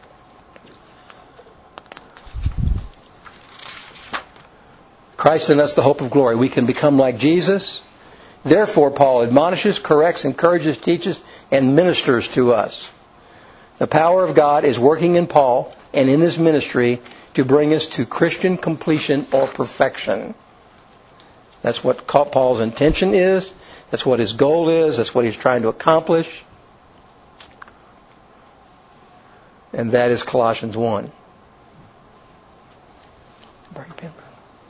Christ in us, the hope of glory. We can become like Jesus. Therefore, Paul admonishes, corrects, encourages, teaches, and ministers to us. The power of God is working in Paul and in his ministry to bring us to Christian completion or perfection. That's what Paul's intention is. That's what his goal is. That's what he's trying to accomplish. And that is Colossians one. Bring your pen, brother.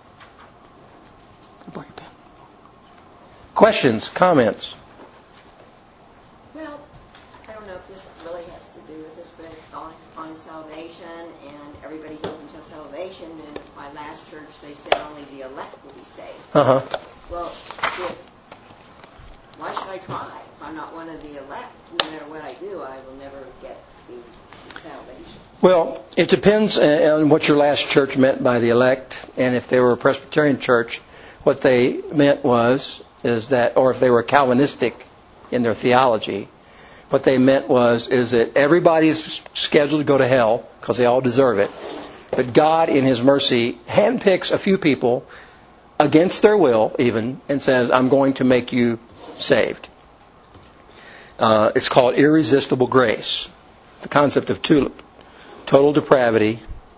Bring your pen. Questions? Comments? Well, I don't know if this really has to do with this, but on, on salvation, and everybody's open to salvation, and at my last church they said only the elect will be saved. Uh-huh. Well, if, why should I try? If I'm not one of the elect, no matter what I do, I will never get the, the salvation. Well, it depends on what your last church meant by the elect, and if they were a Presbyterian church, what they meant was, is that, or if they were Calvinistic in their theology, what they meant was, is that everybody's scheduled to go to hell, because they all deserve it, but God, in His mercy, handpicks a few people, against their will even, and says, I'm going to make you saved. Uh, it's called irresistible grace. The concept of tulip. Total depravity,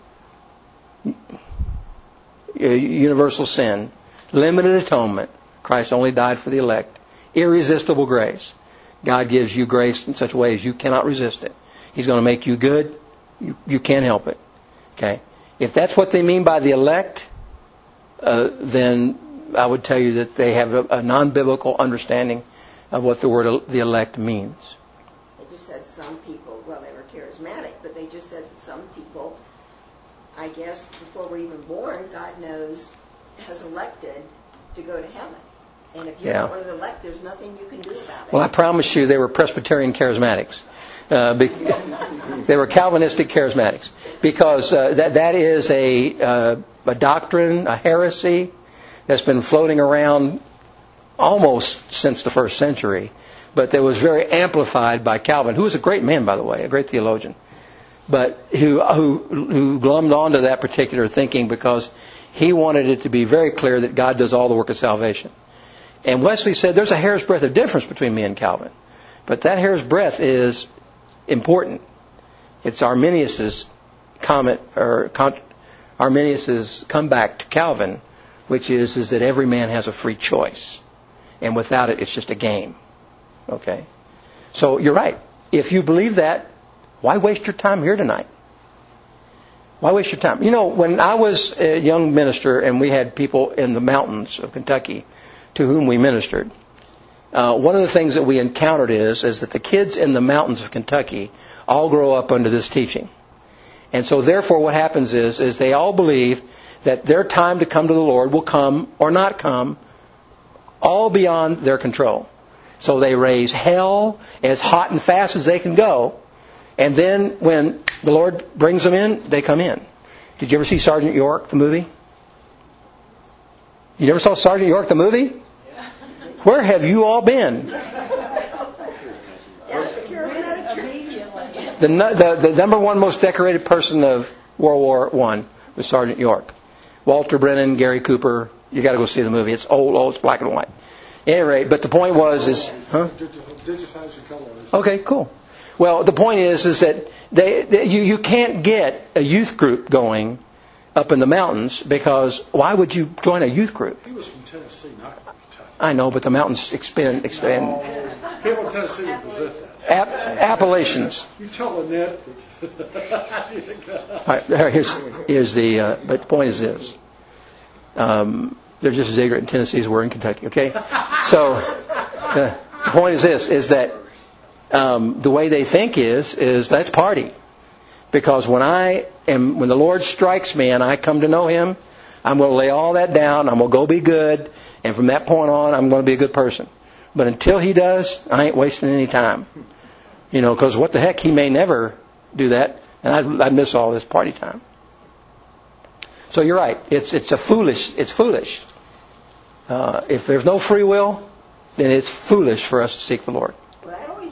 universal sin, limited atonement. Christ only died for the elect. Irresistible grace. God gives you grace in such ways you cannot resist it. He's going to make you good. You, you can't help it. Okay? If that's what they mean by the elect, uh, then I would tell you that they have a, a non-biblical understanding of what the word the elect means. They just said some people, well, they were charismatic, but they just said that some people, I guess, before we're even born, God knows, has elected to go to heaven. And if you're Yeah. not one of the elect, there's nothing you can do about it. Well, I promise you they were Presbyterian charismatics. Uh, be, they were Calvinistic charismatics. Because uh, that that is a, uh, a doctrine, a heresy, that's been floating around almost since the first century. But that was very amplified by Calvin, who was a great man, by the way, a great theologian. But who, who, who glommed onto that particular thinking because he wanted it to be very clear that God does all the work of salvation. And Wesley said there's a hair's breadth of difference between me and Calvin. But that hair's breadth is important. It's Arminius's comment, or con- Arminius's comeback to Calvin, which is, is that every man has a free choice. And without it, it's just a game. Okay? So you're right. If you believe that, why waste your time here tonight? Why waste your time? You know, when I was a young minister and we had people in the mountains of Kentucky to whom we ministered, uh, one of the things that we encountered is, is that the kids in the mountains of Kentucky all grow up under this teaching. And so therefore what happens is, is they all believe that their time to come to the Lord will come or not come, all beyond their control. So they raise hell as hot and fast as they can go. And then when the Lord brings them in, they come in. Did you ever see Sergeant York, the movie? You ever saw Sergeant York, the movie? Where have you all been? The, the, the number one most decorated person of World War One was Sergeant York. Walter Brennan, Gary Cooper. You got to go see the movie. It's old, old, it's black and white. At any rate, but the point was is, huh? Okay, cool. Well, the point is, is that they, they, you, you can't get a youth group going up in the mountains because why would you join a youth group? He was from Tennessee, not from Kentucky. I know, but the mountains expand. expand. No, people in Tennessee would resist that. App, Appalachians. You tell Annette All right, here's, here's the, uh, but the point is this. Um, they're just as ignorant in Tennessee as we're in Kentucky, okay? So, uh, the point is this, is that um, the way they think is, is let's party. Because when I am, when the Lord strikes me and I come to know Him, I'm going to lay all that down, I'm going to go be good, and from that point on, I'm going to be a good person. But until He does, I ain't wasting any time. You know, because what the heck, He may never do that, and I'd, I'd miss all this party time. So you're right. It's it's a foolish. It's foolish. Uh, if there's no free will, then it's foolish for us to seek the Lord. Well, that always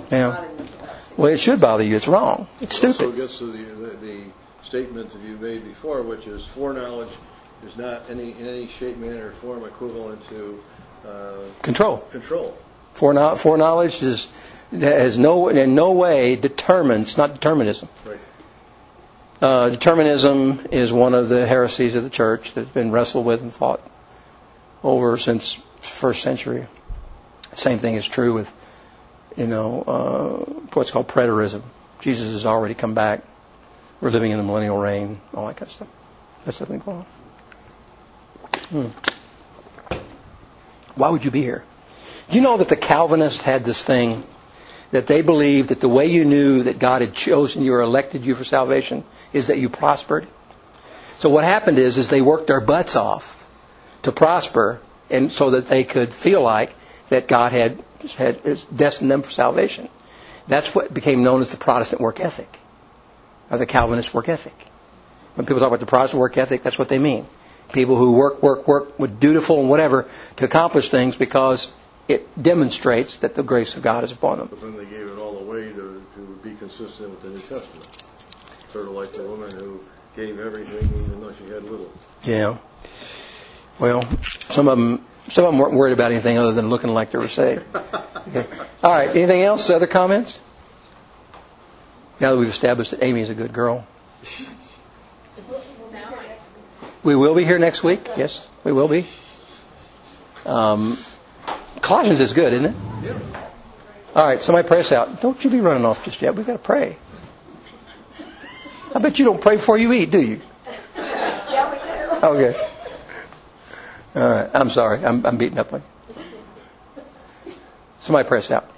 Yeah. bother me about it. Well, it should bother you. It's wrong. It's It also stupid. gets to the, the, the statement that you made before, which is foreknowledge is not any in any shape, manner, or form equivalent to uh, Control. control. Foreknow- Foreknowledge is has no in no way determines, not determinism. Right. Uh, determinism is one of the heresies of the church that's been wrestled with and fought over since first century. Same thing is true with, you know, uh, what's called preterism. Jesus has already come back. We're living in the millennial reign, all that kind of stuff. That's something going on. Hmm. Why would you be here? You know that the Calvinists had this thing that they believed that the way you knew that God had chosen you or elected you for salvation is that you prospered. So what happened is, is they worked their butts off to prosper, and so that they could feel like that God had, had destined them for salvation. That's what became known as the Protestant work ethic, or the Calvinist work ethic. When people talk about the Protestant work ethic, that's what they mean. People who work, work, work, with dutiful and whatever to accomplish things because it demonstrates that the grace of God is upon them. But then they gave it all away to, to be consistent with the New Testament. Sort of like the woman who gave everything even though she had little. Yeah. Well, some of them, some of them weren't worried about anything other than looking like they were saved. Okay. All right. Anything else? Other comments? Now that we've established that Amy is a good girl. We will be here next week. Yes, we will be. Um, Colossians is good, isn't it? Yeah. All right. Somebody pray us out. Don't you be running off just yet. We've got to pray. I bet you don't pray before you eat, do you? Yeah, we do. Okay. All right. I'm sorry. I'm, I'm beating up on you. Somebody pray us out.